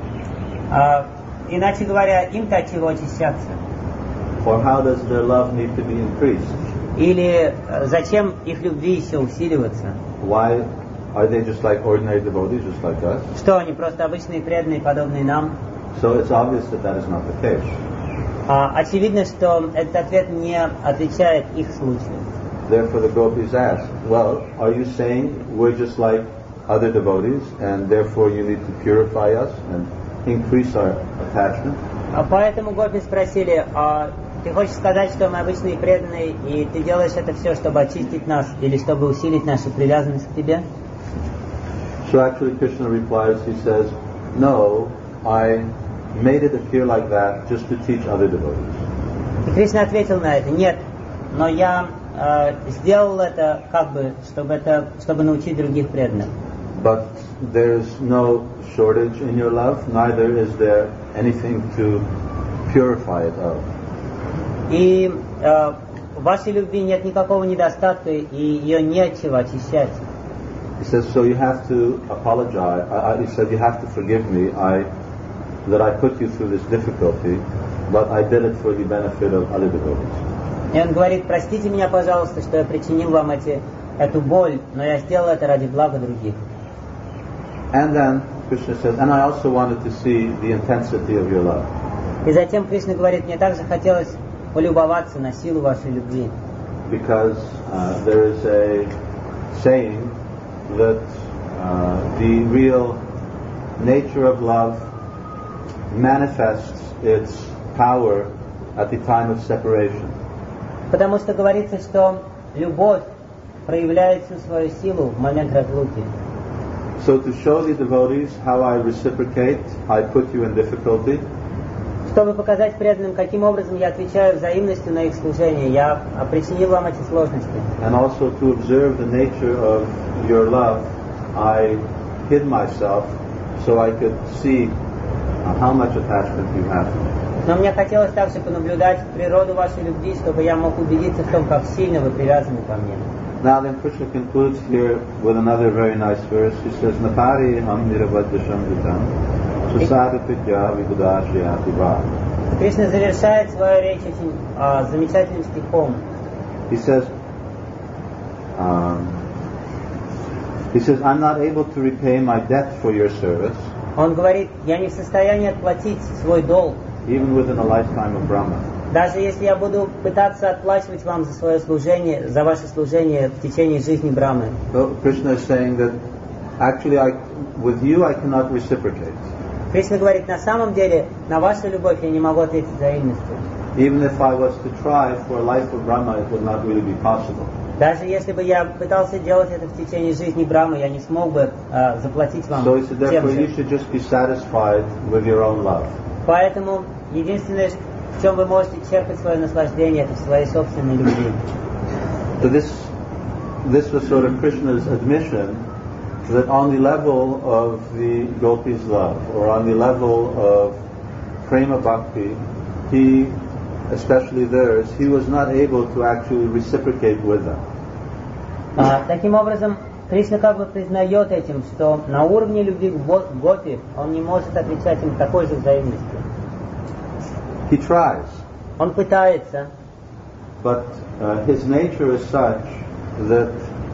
Иначе говоря, им-то от чего очищаться? Or how does their love need to be increased? Или зачем их любви еще усиливаться? Why are they just like ordinary devotees, just like us? Что, они просто обычные преданные, подобные нам? So it's obvious that that is not the case. Очевидно, что этот ответ не отвечает их случаю. Therefore the gopis ask, well, are you saying we're just like other devotees and therefore you need to purify us and increase our attachment? Поэтому гопи спросили, ты хочешь сказать, что мы обычные преданные, и ты делаешь это все, чтобы очистить нас, или чтобы усилить нашу привязанность к тебе? So actually Krishna replies, he says, no, I made it appear like that just to teach other devotees. И Кришна ответил на это, нет, но я сделал это как бы, чтобы научить других преданных. But there's no shortage in your love, neither is there anything to purify it of. И в вашей любви нет никакого недостатка, и ее не от чего очищать. He says, so you have to apologize. He said, you have to forgive me that I put you through this difficulty, but I did it for the benefit of other devotees. И он говорит, простите меня, пожалуйста, что я причинил вам эту боль, но я сделал это ради блага других. And then Krishna says, and I also wanted to see the intensity of your love. И затем Кришна говорит, мне также хотелось полюбоваться на силу вашей любви. Because there is a saying that the real nature of love manifests its power at the time of separation. Потому что говорится, что любовь проявляет всю свою силу в момент разлуки. So to show the devotees how I reciprocate, I put you in difficulty. Чтобы показать преданным, каким образом я отвечаю взаимностью на их служение, я причинил вам эти сложности. And also to observe the nature of your love, I hid myself so I could see how much attachment you have. Но мне хотелось также понаблюдать природу вашей любви, чтобы я мог убедиться в том, как сильно вы привязаны ко мне. Now then Krishna concludes here with another very nice verse. He says, Napari ham niravadhyasham vitam susada pitya vibudashya tiba. Кришна завершает свою речь очень замечательным стихом. He says, I'm not able to repay my debt for your service. Он говорит, я не в состоянии отплатить свой долг. Even within a lifetime of Brahma. Даже если я буду пытаться отплачивать вам за свое служение, за ваше служение в течение жизни Брамы. So Krishna is saying that actually with you I cannot reciprocate. Кришна говорит, на самом деле на вашу любовь я не могу ответить взаимностью. Even if I was to try for a life of Brahma, it would not really be possible. Даже если бы я пытался делать это в течение жизни Брамы, я не смог бы заплатить вам So he said, тем therefore же. you should just be satisfied with your own love. Поэтому единственное, в чем вы можете черпать свое наслаждение, это в своей собственной любви. So this was sort of Krishna's admission that on the level of the gopis' love, or on the level of prema bhakti, he, especially theirs, he was not able to actually reciprocate with them. Таким образом, Кришна как бы признает этим, что на уровне любви к гопи он не может отвечать им такой же взаимностью. He tries, Он пытается, but his nature is such that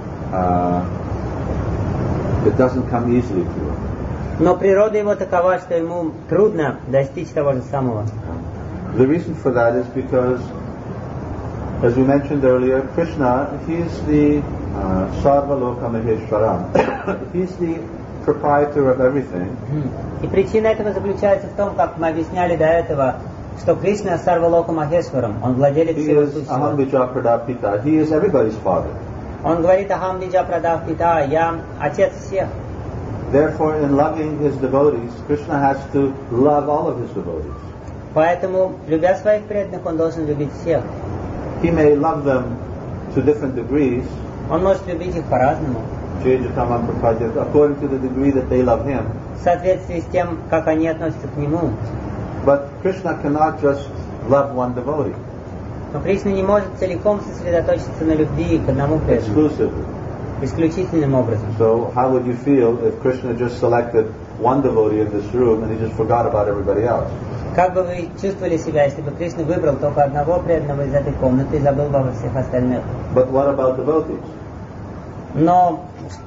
it doesn't come easily to him. но природа его такова, что ему трудно достичь того же самого. The reason for that is because, as we mentioned earlier, Krishna, he's the Sarva Loka Maheshwaram. He's the proprietor of everything. И причина этого заключается в том, как мы объясняли до этого, что Кришна Сарвалока Махешварам, он владелец He всего is сущего. Aham Bija Pradapita. He is everybody's father. Он говорит Ахам Биджа Прадав Пита, я отец всех. Therefore, in loving his devotees, Krishna has to love all of his devotees. Поэтому, любя своих преданных, он должен любить всех. He may love them to different degrees, Он может любить их по-разному. Chaitanya Prabhupada, according to the degree that they love him. В соответствии с тем, как они относятся к нему. But Krishna cannot just love one devotee. Но Кришна не может целиком сосредоточиться на любви к одному преданному. Exclusively. Исключительным образом. So how would you feel if Krishna just selected one devotee in this room and he just forgot about everybody else? Как бы вы чувствовали себя, если бы Кришна выбрал только одного преданного из этой комнаты и забыл бы обо всех остальных? But what about devotees? Но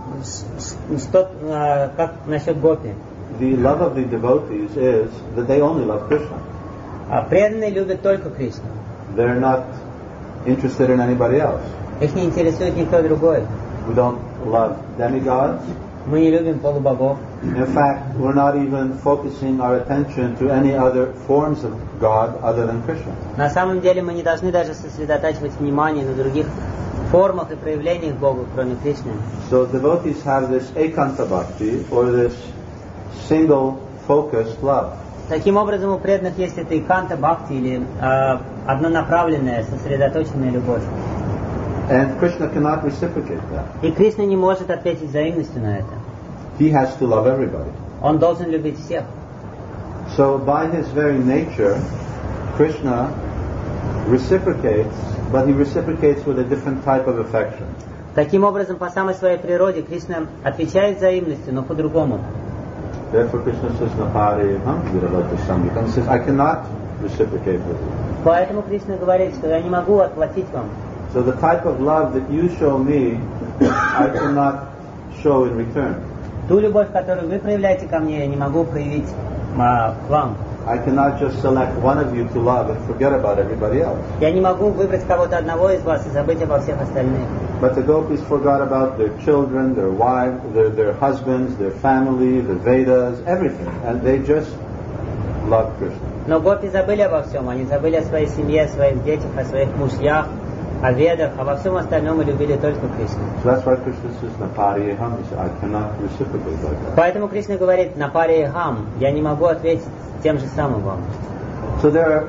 что, как насчет гопи? The love of the devotees is that they only love Krishna. Преданные любят только Кришну. They're not interested in anybody else. Их не интересует никто другой. We don't love demigods. Мы не любим полубогов. In fact, we're not even focusing our attention to any other forms of God other than Krishna. На самом деле мы не должны даже сосредотачивать внимание на других формах и проявлениях Бога, кроме Кришны. So devotees have this ekanta bhakti, or this single focused love. Таким образом, у преданных есть эта иканта бхакти, или однонаправленная, сосредоточенная любовь. And Krishna cannot reciprocate that. И Кришна не может ответить взаимностью на это. He has to love everybody. Он должен любить всех. So by his very nature, Krishna reciprocates, but he reciprocates with a different type of affection. Таким образом, по самой своей природе, Кришна отвечает взаимностью, но по-другому. Therefore Krishna says, Napari Viravati Samyukam. He says, I cannot reciprocate with you. Поэтому Кришна говорит, что я не могу отплатить вам. So the type of love that you show me, I cannot show in return. Ту любовь, которую вы проявляете ко мне, я не могу проявить к вам. I cannot just select one of you to love and forget about everybody else. Я не могу выбрать кого-то одного из вас и забыть обо всех остальных. But the gopis forgot about their children, their wives, their husbands, their family, the Vedas, everything. And they just loved Krishna. Но гопи забыли обо всем. Они забыли о своей семье, о своих детях, о своих мужьях, о ведах, обо всем остальном и любили только Кришну. So that's why Krishna says, Napari Aham. He said, I cannot reciprocate like that. Поэтому Кришна говорит, Напари Ахам, я не могу ответить тем же самым вам. So there are,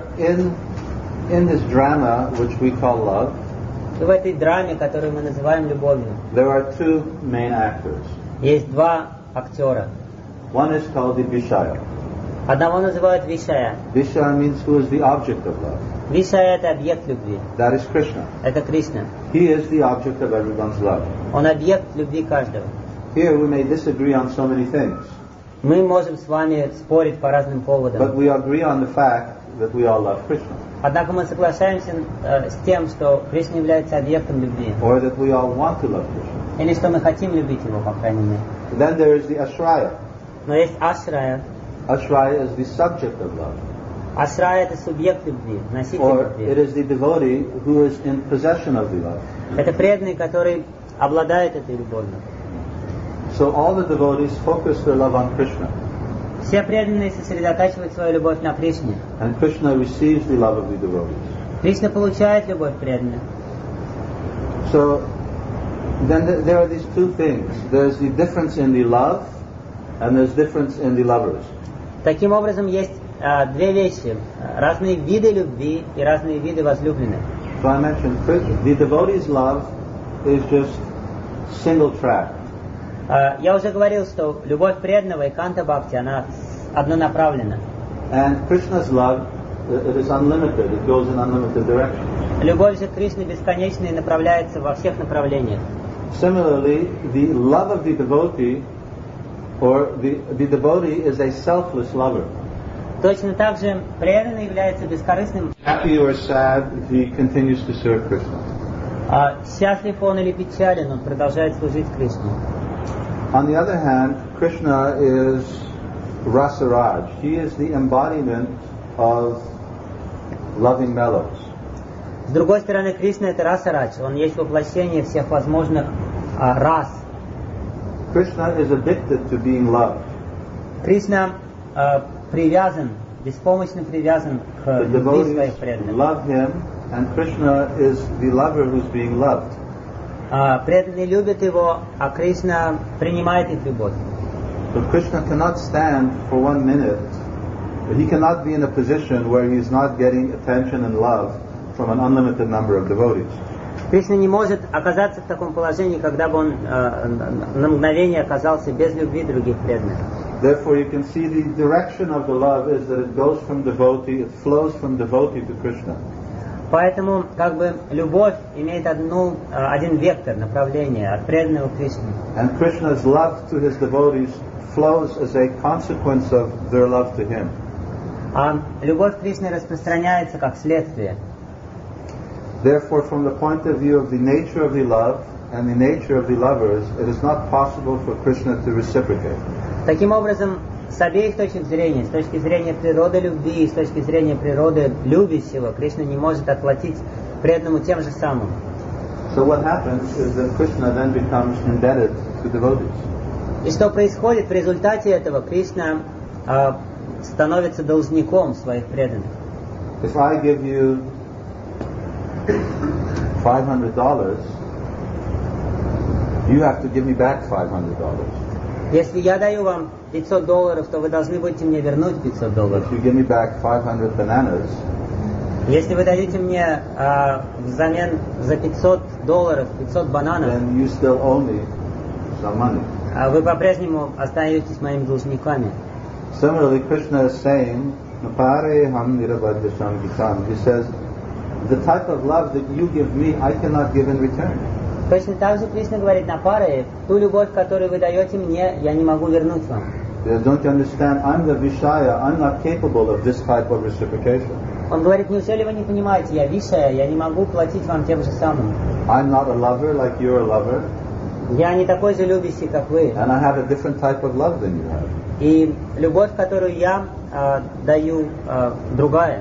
in this drama, which we call love, И в этой драме, которую мы называем любовью, there are two main actors. есть два актера. One is called the Vishaya. Одного называют Вишая. Vishaya means who is the object of love. Вишая — это объект любви. That is Krishna. Это Кришна. He is the object of everyone's love. Он объект любви каждого. Here we may disagree on so many things, Мы можем с вами спорить по разным but поводам. we agree on the fact that we all love Krishna, Однако мы соглашаемся с тем, что Кришна является объектом любви. or that we all want to love Krishna. Или что мы хотим любить его, по крайней мере. Then there is the Ashraya. Но есть Ашрая. Ashraya is the subject of love, Ашрая — это субъект любви, носитель or it любви. is the devotee who is in possession of the love. Это преданный, который обладает этой любовью. So all the devotees focus their love on Krishna, Все преданные сосредотачивают свою любовь на Кришне. and Krishna receives the love of the devotees. Кришна получает любовь преданных. So then there are these two things. There's the difference in the love, and there's difference in the lovers. Таким образом, есть две вещи. Разные виды любви и разные виды возлюбленных. So I mentioned the devotee's love is just single track. Я уже говорил, что любовь преданного и канта бхакти, она однонаправлена. And Krishna's love, it is unlimited. It goes in unlimited directions. Любовь же Кришны бесконечна и направляется во всех направлениях. Similarly, the love of the devotee, or the devotee is a selfless lover. Точно так же преданный является бескорыстным. Happy or sad, he continues to serve Krishna. Счастлив он или печален, он продолжает служить Кришне. On the other hand, Krishna is Rasaraj. He is the embodiment of loving mellows. С другой стороны, Кришна — это Расарадж, он есть воплощение всех возможных рас. Krishna is addicted to being loved. Кришна привязан, беспомощно привязан к The любви своих devotees преданных. love him, and Krishna is the lover who's being loved. Преданные любят его, а Кришна принимает их любовь. So Krishna cannot stand for 1 minute. He cannot be in a position where he's not getting attention and love from an unlimited number of devotees. Кришна не может оказаться в таком положении, когда бы он на мгновение оказался без любви других преданных. Therefore, you can see the direction of the love is that it goes from devotee, it flows from devotee to Krishna. Поэтому, как бы, любовь имеет один вектор, направление от преданного к Кришне. And Krishna's love to his devotees flows as a consequence of their love to him. А любовь к Кришне распространяется как следствие. Therefore, from the point of view of the nature of the love and the nature of the lovers, it is not possible for Krishna to reciprocate. Таким образом, с обеих точек зрения, с точки зрения природы любви и с точки зрения природы любящего, Кришна не может отплатить преданному тем же самым. So what happens is that Krishna then becomes indebted to devotees. И что происходит в результате этого? Кришна становится должником своих преданных. If I give you $500, you have to give me back $500. Если я даю вам $500, то вы должны будете мне вернуть $500. If you give me back 500 bananas, Если вы дадите мне взамен за $500 500 бананов, then you still owe me some money. вы по-прежнему остаетесь моими должниками. Similarly, Krishna is saying, "Napareham nirabhadyasam gitam." He says, the type of love that you give me, I cannot give in return. Точно так же Кришна говорит на паре, ту любовь, которую вы даете мне, я не могу вернуть вам. Don't you understand? I'm the Vishaya. I'm not capable of this type of reciprocation. Он говорит, неужели вы не понимаете, я Вишая, я не могу платить вам тем же самым. I'm not a lover like you're a lover. Я не такой же любящий, как вы. And I have a different type of love than you have. И любовь, которую я даю, другая.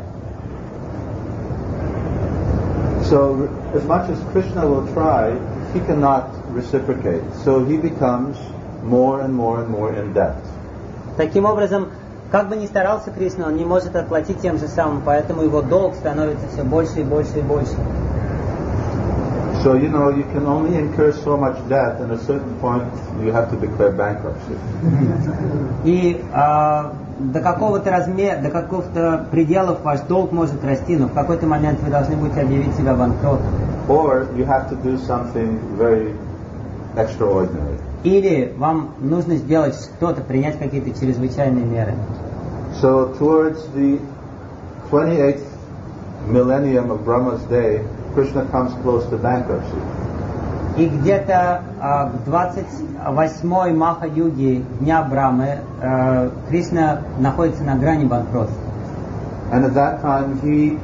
So, as much as Krishna will try, he cannot reciprocate. So he becomes more and more and more in debt. Таким образом, как бы ни старался Кришна, он не может отплатить тем же самым, поэтому его долг становится все больше и больше и больше. So, you know, you can only incur so much debt, and at a certain point you have to declare bankruptcy. И до какого-то размера, до какого-то пределов ваш долг может расти, но в какой-то момент вы должны будете объявить себя банкротом. Or you have to do something very extraordinary. Или вам нужно сделать что-то, принять какие-то чрезвычайные меры. So towards the 28th millennium of Brahma's day, Krishna comes close to bankruptcy. И где-то к 28-й Маха-юге Дня Брамы Кришна находится на грани банкротства. And at that time,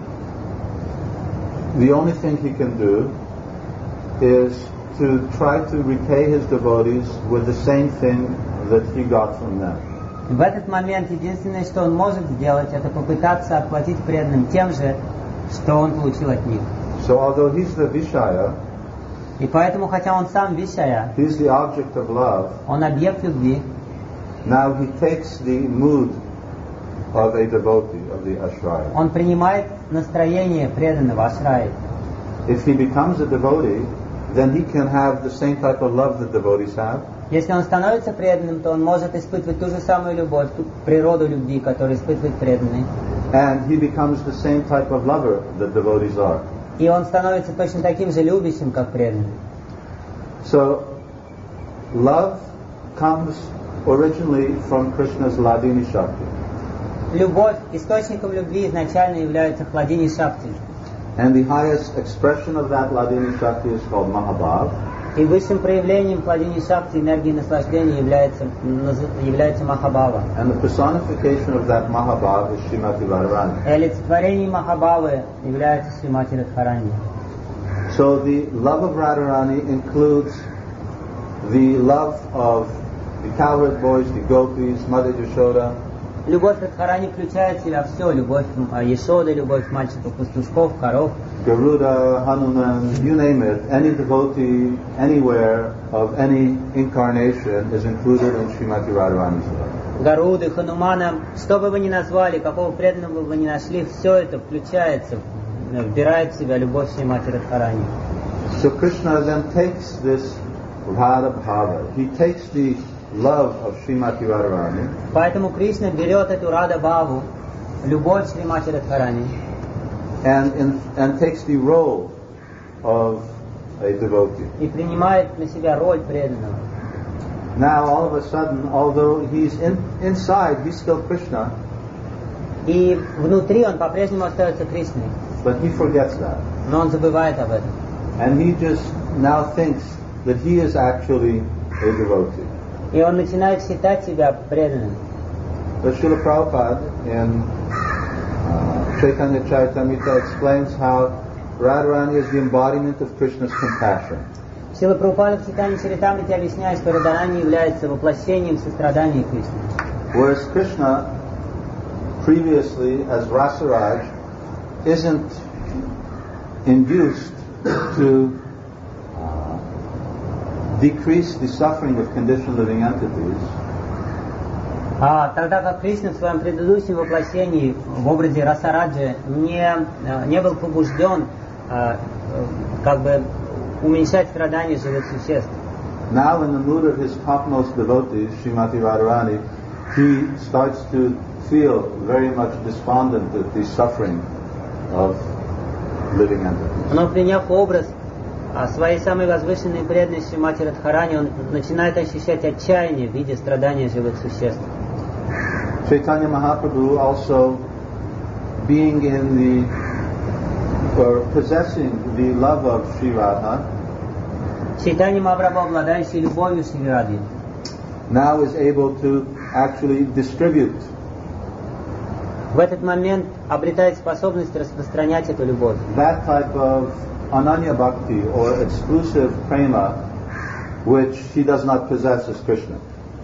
the only thing he can do is to try to repay his devotees with the same thing that he got from them. В этот момент единственное, что он может сделать, это попытаться отплатить преданным тем же, что он получил от них. So although he's the Vishaya, и поэтому, хотя он сам Вишая, he's the object of love, он объект любви, now he takes the mood of a devotee, of the Ashraya. Он принимает настроение преданного Ашраи. If he becomes a devotee, then he can have the same type of love that devotees have. Если он становится преданным, то он может испытывать ту же самую любовь, ту природу любви, которую испытывает преданный. And he becomes the same type of lover that devotees are. И он становится точно таким же любящим, как преданный. So, love comes originally from Krishna's Ladini Shakti. Любовь, источником любви изначально является Хладини Шакти. And the highest expression of that Ladini Shakti is called Mahabhav. И высшим проявлением Хладини Шакти, энергии наслаждения, является Махабхава. And the personification of that Mahabhav is Srimati Radharani. И олицетворением Махабхавы является Шримати Радхарани. So the love of Radharani includes the love of the cowherd boys, the gopis, Mother Yashoda. Любовь Радхарани включает в себя все. Любовь Ешоды, любовь мальчиков-пастушков, коров. Garuda, Hanuman, you name it. Any devotee, anywhere, of any incarnation is included in Srimati Radharani's love. Гаруды, Ханумана, что бы вы ни назвали, какого преданного бы вы ни нашли, все это включается, вбирает в себя любовь Шримати Радхарани. So Krishna then takes this Radha Bhava. He takes the love of Srimati Radharani. Поэтому Кришна берет эту Рада Бхаву, любовь Шримати Радхарани, And takes the role of a devotee. и принимает на себя роль преданного. Now all of a sudden, although he's inside, he's still Krishna, И внутри он по-прежнему остается Кришной, but he forgets that. но он забывает об этом. And he just now thinks that he is actually a devotee. И он начинает считать себя преданным. But Srila Prabhupada in Chaitanya Charitamrita explains how Radharani is the embodiment of Krishna's compassion. Шрила Прабхупада в Чайтанья Чаритамрите объясняет, что Радхарани является воплощением сострадания Кришны. Whereas Krishna, previously as Rasaraj, isn't induced to decrease the suffering of conditioned living entities, Тогда как Кришна в своем предыдущем воплощении в образе Расараджи не был побужден как бы уменьшать страдания живых существ. now in the mood of his topmost devotee, Srimati Radharani, he starts to feel very much despondent at the suffering of living entities. Но приняв образ своей самой возвышенной преданной Шримати Радхарани, он начинает ощущать отчаяние в виде страдания живых существ. Chaitanya Mahaprabhu also, being in the, or possessing the love of Sri Radha, Чайтанья Махапрабху, обладающий любовью Шри Радхи, now is able to actually distribute в этот момент обретает способность распространять эту любовь. that type of ananya bhakti or exclusive prema which he does not possess as Krishna.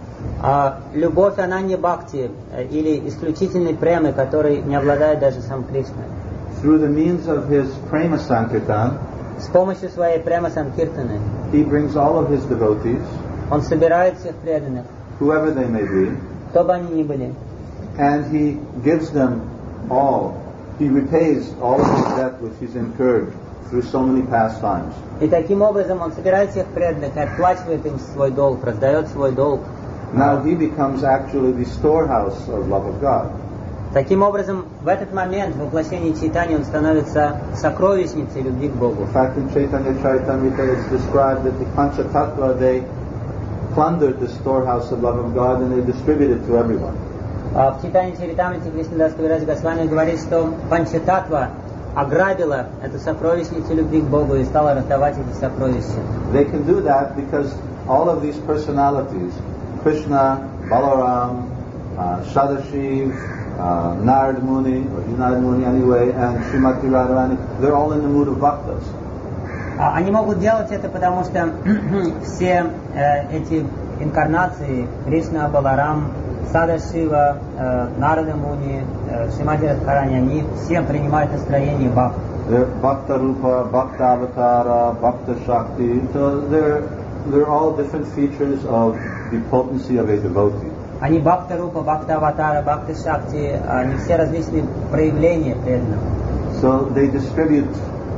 Любовь Ананья Бхакти или исключительной премы, которой не обладает даже сам Кришна. Through the means of his prema sankirtan, С помощью своей према Санкиртаны he brings all of his devotees, он собирает всех преданных, whoever they may be, кто бы они ни были, and he gives them all. He repays all of his debt which he's incurred through so many past times. и таким образом он собирает всех преданных и отплачивает им свой долг, раздает свой долг. Now he becomes actually the storehouse of love of God. Таким образом, в этот момент в воплощении Чайтани он становится сокровищницей любви к Богу. In fact, in Chaitanya Charitamrita it's described that the Panchatattva, they plundered the storehouse of love of God and they distributed to everyone. В Чайтанья Чаритамрите Кришнадас Кавирадж Госвами говорит, что Панчататтва ограбила эту сокровищницу любви к Богу и стала раздавать эти сокровища. They can do that because all of these personalities, Krishna, Balaram, Sadashiv, Narad Muni, or Narad Muni anyway, and Srimati Radharani, they're all in the mood of bhaktas. Они могут делать это, потому что все эти инкарнации, Кришна, Баларам, Садашива, Нарада Муни, Шримати Радхарани, они все принимают настроение бхакти. They're Bhakta Rupa, Bhakta Avatara, Bhakta Shakti, so they're all different features of the potency of a devotee. Они Бхакта Рупа, Бхакта Аватара, Бхакта Шакти, они все различные проявления преданного. So they distribute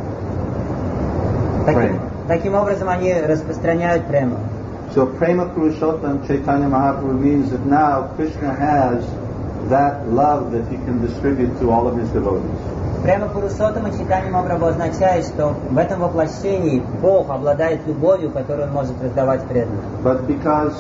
prema. Таким образом они распространяют прему. So Prema Purushottam Chaitanya Mahaprabhu means that now Krishna has that love that he can distribute to all of his devotees. Према Пурушоттама Чайтанья Махапрабху означает, что в этом воплощении Бог обладает любовью, которую он может раздавать преданным. But because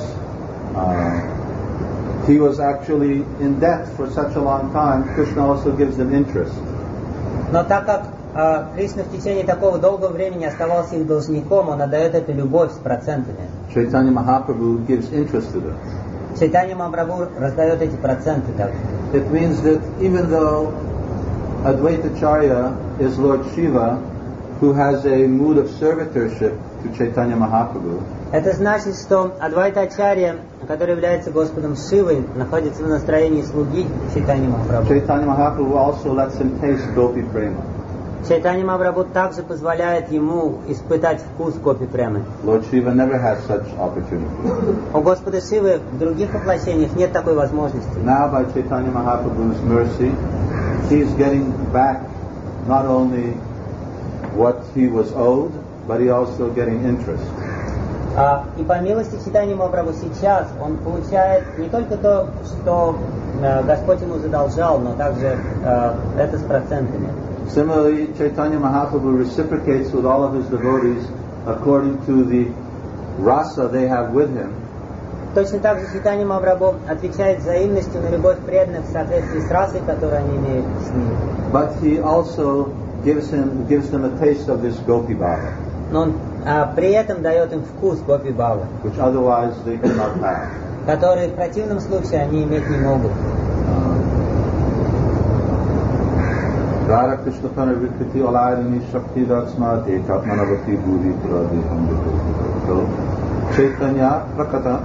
he was actually in debt for such a long time, Krishna also gives them interest. Но так как Кришна в течение такого долгого времени оставался их должником, он отдает эту любовь с процентами. Chaitanya Mahaprabhu gives interest to them. Чайтанья Махапрабху раздает эти проценты также. It means that even though Advaita Acharya is Lord Shiva, who has a mood of servitorship to Chaitanya Mahaprabhu, Это значит, что Адвайта Ачарья, который является Господом Шивой, находится в настроении слуги Чайтаньи Махапрабху. Chaitanya Mahaprabhu also lets him taste Gopi Prema. Чайтанья Махапрабху также позволяет ему испытать вкус Гопи Премы. Lord Shiva never has such opportunity. У Господа Шивы в других воплощениях нет такой возможности. Now by Chaitanya Mahaprabhu's mercy, he is getting back not only what he was owed, but he also getting interest. И по милости Чайтаньи Махапрабху сейчас он получает не только то, что Господь ему задолжал, но также это с процентами. Similarly, Chaitanya Mahaprabhu reciprocates with all of his devotees according to the rasa they have with him. Точно так же Чайтанья Махапрабху отвечает взаимностью на любовь преданных в соответствии с расой, которую они имеют с ним. But he also gives them a taste of this gopi bhava, Но он при этом дает им вкус гопи бхавы, which otherwise they cannot have. который в противном случае они иметь не могут. Radha Krishna Panavikriti Aladini Shakti Datsma Ekatmanavati Budi Puradi Hamdito Chaitanya Prakata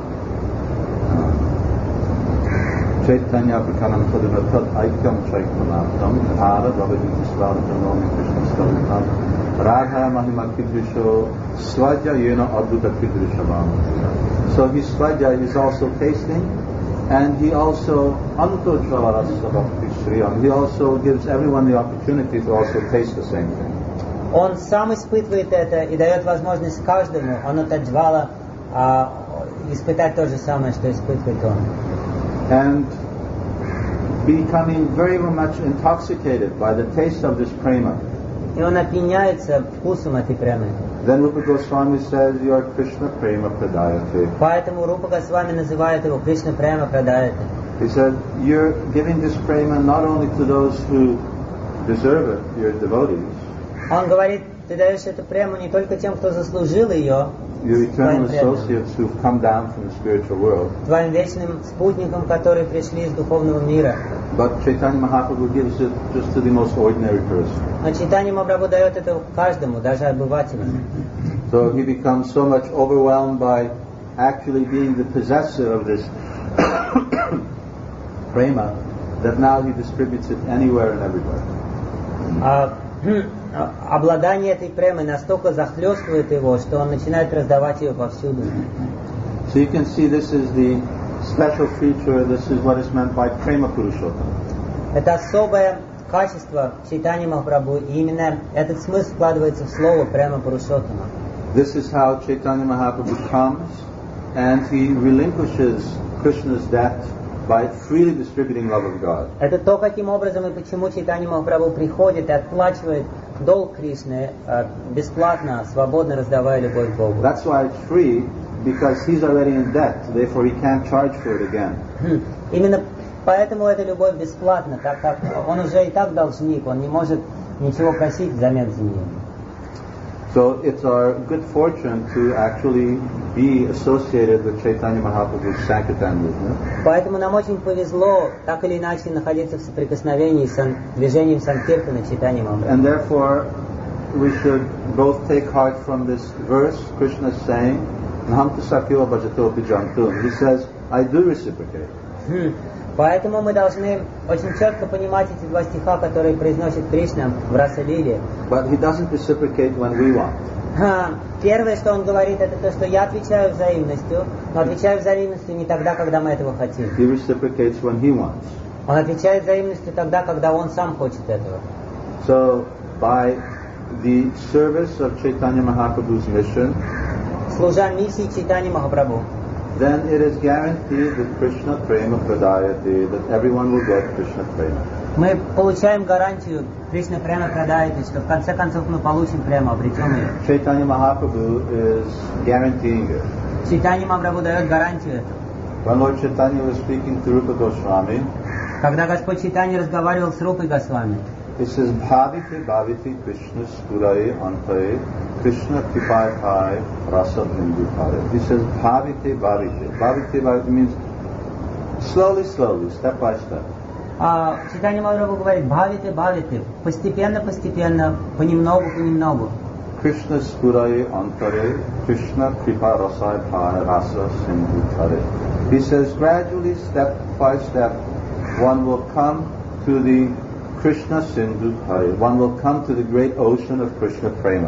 Chaitanya Prakanam Tadana Tad Aikyam Chaitanatam Hara Bhavadi Kisladanomi Krishna Stavitam Radha Mahima Kidrisho Svaja Yena Adhuta Kidrishavam. So his Svaja is also tasting, and he also Anto Chalarasa Bhakti Shriyam. He also gives everyone the opportunity to also taste the same thing. Он сам испытывает это и дает возможность каждому, Анутаджвала, испытать то же самое, что испытывает он. And becoming very much intoxicated by the taste of this prema. И он опьяняется вкусом этой премы. Then Rupa Goswami says, you are Krishna Prema Pradayate. Поэтому Рупа Госвами называет его Кришна Према Прадайата. He said, you're giving this prema not only to those who deserve it, your devotees, Он говорит, ты даешь эту прему не только тем, кто заслужил ее, your eternal associates who've come down from the spiritual world, твоим вечным спутникам, которые пришли из духовного мира. but Chaitanya Mahaprabhu gives it just to the most ordinary person. Но Чайтанья Махапрабху дает это каждому, даже обывателю. So he becomes so much overwhelmed by actually being the possessor of this prema that now he distributes it anywhere and everywhere. Обладание этой премой настолько захлестывает его, что он начинает раздавать ее повсюду. So you can see this is the special feature, this is what is meant by prema purushottama. Это особое качество Чайтаньи Махапрабху, и именно этот смысл вкладывается в слово према пурушоттама. This is how Chaitanya Mahaprabhu comes and he relinquishes Krishna's debt by freely distributing love of God. Это то, каким образом и почему Чайтанья Махапрабху приходит и отплачивает долг Кришны бесплатно, свободно раздавая любовь к Богу. That's why it's free, because he's already in debt, therefore he can't charge for it again. Imенно поэтому эта любовь бесплатна, так как он уже и так должник, он не может ничего просить взамен за нее. So it's our good fortune to actually be associated with Chaitanya Mahaprabhu's Sankirtan movement. Поэтому нам очень повезло так или иначе находиться в соприкосновении с движением Санкиртана Чайтаньи Махапрабху. And therefore we should both take heart from this verse. Krishna is saying, Naham Sakyo Bhajatopi Jantun. He says, I do reciprocate. Поэтому мы должны очень четко понимать эти два стиха, которые произносит Кришна в Раса-лиле. But he doesn't reciprocate when we want. Первое, что он говорит, это то, что я отвечаю взаимностью, но отвечаю взаимностью не тогда, когда мы этого хотим. He reciprocates when he wants. Он отвечает взаимностью тогда, когда он сам хочет этого. So, by the service of Chaitanya Mahaprabhu's mission, служа миссии Чайтаньи Махапрабху, then it is guaranteed that Krishna Prema Pradayate, that everyone will get Krishna Prema. Мы получаем гарантию Кришна Према Прадайати, что в конце концов мы получим прему, обретем ее. Chaitanya Mahaprabhu is guaranteeing it. Чайтанья Махапрабху дает гарантию этого. When Lord Chaitanya was speaking to Rupa Goswami, когда Господь Чайтанья разговаривал с Рупой Госвами, he says, Bhaviti Bhaviti Krishna Spuraye Antaye Krishna Kripaye Pai Rasa Bindu Pare. He says, Bhaviti Bhaviti. Bhaviti Bhaviti means slowly, slowly, step by step. Чайтанья Махапрабху говорит, бхавите, бхавите, постепенно, постепенно, понемногу, понемногу. Krishna Spuraye Antare Krishna Kripa Rasai Pai Rasa Sindhu Tare. He says, gradually, step by step, one will come to the Krishna Sindhu Tare. One will come to the great ocean of Krishna Prema.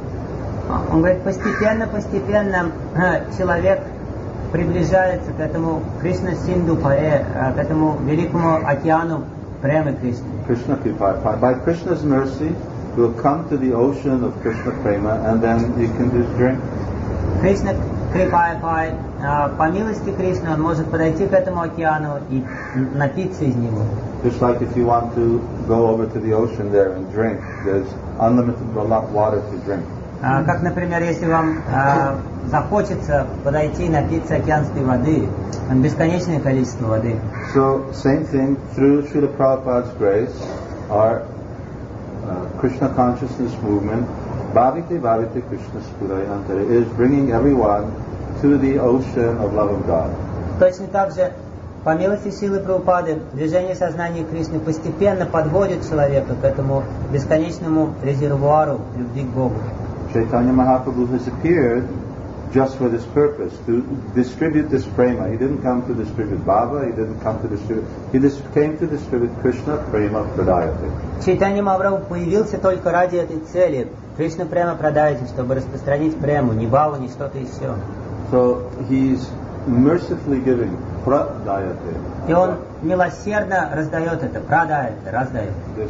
Он говорит, постепенно, постепенно человек приближается к этому Кришна Синду Паре, к этому великому океану Премы Кришны. Krishna Kripa. By Krishna's mercy, you'll come to the ocean of Krishna Prema, and then you can just drink. Кришна Крипая Пай, по милости Кришны, он может подойти к этому океану и напиться из него. Just like if you want to go over to the ocean there and drink, there's unlimited water to drink. Как, например, если вам захочется подойти и напиться океанской воды, там бесконечное количество воды. So, same thing, through Srila Prabhupada's grace, our Krishna consciousness movement, Bhavite Bhavite Krishna Spudaya Antare, is bringing everyone to the ocean of love of God. Точно так же, по милости Шрилы Прабхупады, движение сознания Кришны постепенно подводит человека к этому бесконечному резервуару любви к Богу. Chaitanya Mahaprabhu has appeared just for this purpose, to distribute this prema. He didn't come to distribute Bhava, he didn't come to distribute, came to distribute Krishna prema pradayate. Чайтанья Махапрабху появился только ради этой цели. Кришна према прадайати, чтобы распространить прему, ни бхаву, ни что-то еще. So he's mercifully giving pradayate. И он милосердно раздает это, прадает, раздает. This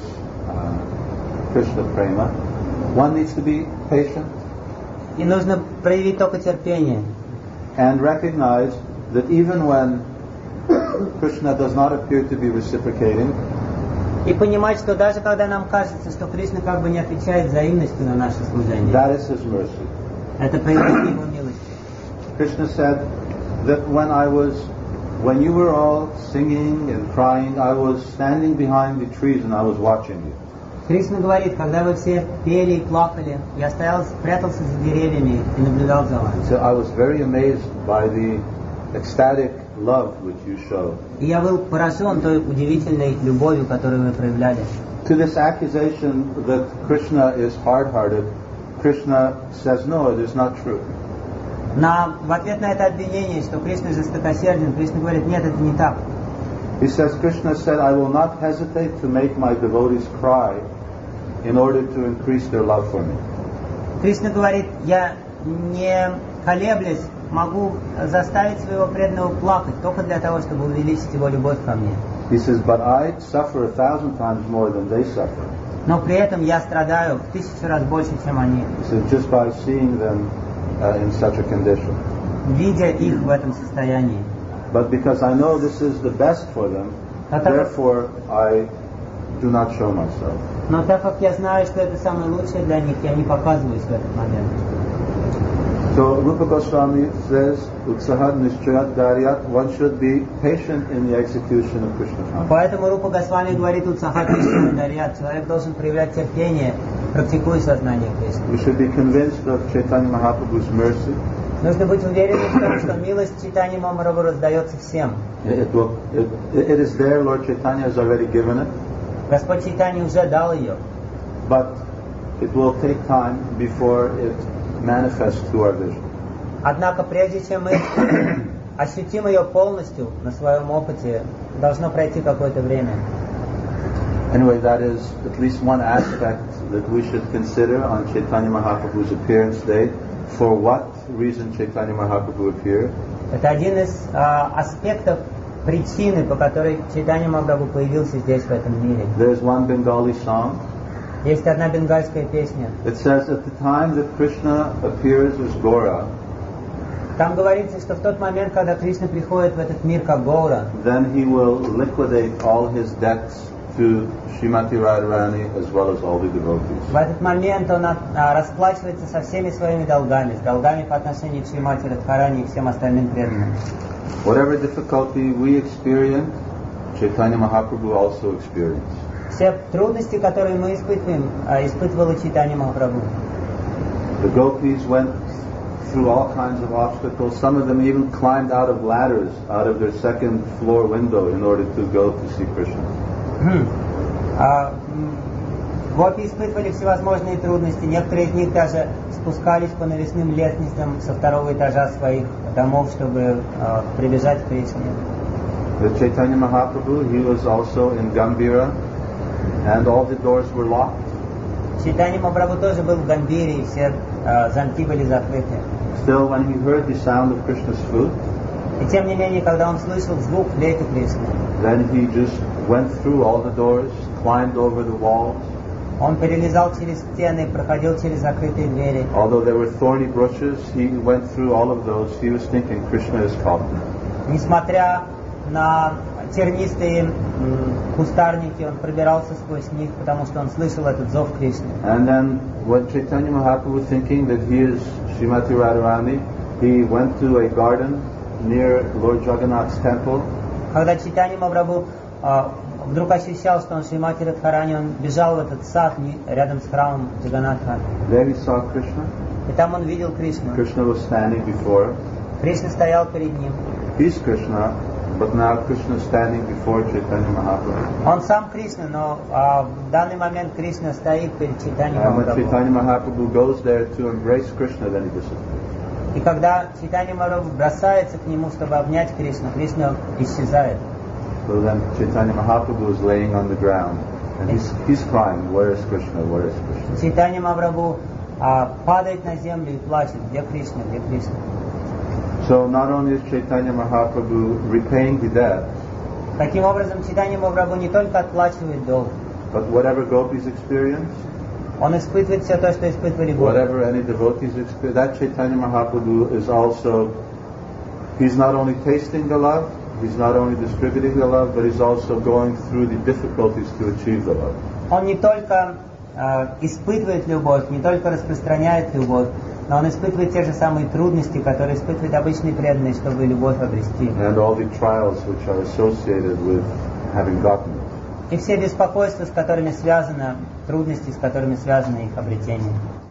Krishna prema. One needs to be patient. И нужно проявить только терпение. And recognize that even when Krishna does not appear to be reciprocating, И понимать, что даже когда нам кажется, что Кришна как бы не отвечает взаимностью на наше служение, that is his mercy. это проявление его милости. Krishna said that when you were all singing and crying, I was standing behind the trees and I was watching you. Кришна говорит, когда вы все пели и плакали, я стоял, спрятался за деревьями и наблюдал за вами. So I was very amazed by the ecstatic love which you showed. И я был поражен той удивительной любовью, которую вы проявляли. To this accusation that Krishna is hard-hearted, Krishna says, no, it is not true. В ответ на это обвинение, что Кришна жестокосерден, Кришна говорит, нет, это не так. He says, Krishna said, I will not hesitate to make my devotees cry in order to increase their love for me. Кришна говорит, я не колеблясь могу заставить своего преданного плакать только для того, чтобы увеличить его любовь ко мне. He says, but I suffer 1,000 times more than they suffer. Но при этом я страдаю в 1000 раз больше, чем они. He says, just by seeing them in such a condition. Видя их в этом состоянии. But because I know this is the best for them, therefore I do not show myself. Но так как я знаю, что это самое лучшее для них, я не показываюсь в этот момент. So Rupa Goswami says, Utsahad Nishchayat Daryat, one should be patient in the execution of Krishna consciousness. Поэтому Рупа Госвами говорит, Утсахат Нишчайат Дарьят, человек должен проявлять терпение, практикуя сознание Кришны. We should be convinced of Chaitanya Mahaprabhu's mercy. Нужно быть уверенным в том, что милость Чайтаньи Махапрабху раздается всем. It is there, Lord Chaitanya has already given it. Господь Чайтанья уже дал ее. But it will take time before it manifests through our vision. Однако, прежде чем мы ощутим ее полностью на своем опыте, должно пройти какое-то время. Anyway, that is at least one aspect that we should consider on Chaitanya Mahaprabhu's appearance day. For what reason Chaitanya Mahaprabhu appeared? Это один из аспектов причины, по которой Чайтанья Махапрабху появился здесь, в этом мире. There's one Bengali song. Есть одна бенгальская песня. It says at the time that Krishna appears as Gaura, там говорится, что в тот момент, когда Кришна приходит в этот мир как Гаура, then he will liquidate all his debts to Srimati Radharani as well as all the devotees. В этот момент он расплачивается со всеми своими долгами, с долгами по отношению к Шримати Радхарани и всем остальным преданным. Whatever difficulty we experience, Chaitanya Mahaprabhu also experienced. Все трудности, которые мы испытываем, испытывала Чайтанья Махапрабху. The gopis went through all kinds of obstacles. Some of them even climbed out of ladders out of their second floor window in order to go to see Krishna. Гопи испытывали всевозможные трудности. Некоторые из них даже спускались по навесным лестницам со второго этажа своих домов, чтобы прибежать к Кришне. The Chaitanya Mahaprabhu, he was also in Gambhira, and all the doors were locked. Чайтанья Махапрабху тоже был в Гамбире, и все замки были закрыты. Still, when he heard the sound of Krishna's flute, и тем не менее, когда он слышал звук флейты Кришны, then he just went through all the doors, climbed over the walls. Он перелезал через стены, проходил через закрытые двери. Although there were thorny bushes, he went through all of those. He was thinking Krishna is calling. Несмотря на тернистые кустарники, он пробирался сквозь них, потому что он слышал этот зов Кришны. And then when Chaitanya Mahaprabhu was thinking that he is Srimati Radharani, he went to a garden near Lord Jagannath's temple. Когда Чайтанья Махапрабху вдруг ощущал, что он Шримати Радхарани, он бежал в этот сад рядом с храмом Джаганнатха. There he saw Krishna. И там он видел Кришну. Krishna was standing before him. Кришна стоял перед ним. He's Krishna, but now Krishna is standing before Chaitanya Mahaprabhu. Он сам Кришна, но в данный момент Кришна стоит перед Чайтаньей And when Махапрабху. Chaitanya Mahaprabhu goes there to embrace Krishna, then he disappears. И когда Чайтанья Махапрабху бросается к нему, чтобы обнять Кришну, Кришна исчезает. So then Chaitanya Mahaprabhu is laying on the ground, and he's crying, "Where is Krishna? Where is Krishna?" Чайтанья Махапрабху падает на землю и плачет: где Кришна, где Кришна? So not only is Chaitanya Mahaprabhu repaying the debt, Таким образом, Чайтанья Махапрабху не только отплачивает долг, but whatever gopis experience, он испытывает все то, что испытывали гопи. whatever any devotees experience, that Chaitanya Mahaprabhu is also, he's not only tasting the love, he's not only distributing the love, but he's also going through the difficulties to achieve the love. Он не только испытывает любовь, не только распространяет любовь, но он испытывает те же самые трудности, которые испытывают обычные преданные, чтобы любовь обрести. And all the trials which are associated with having gotten it. И все беспокойства, с которыми связано, трудности, с которыми связано их обретение.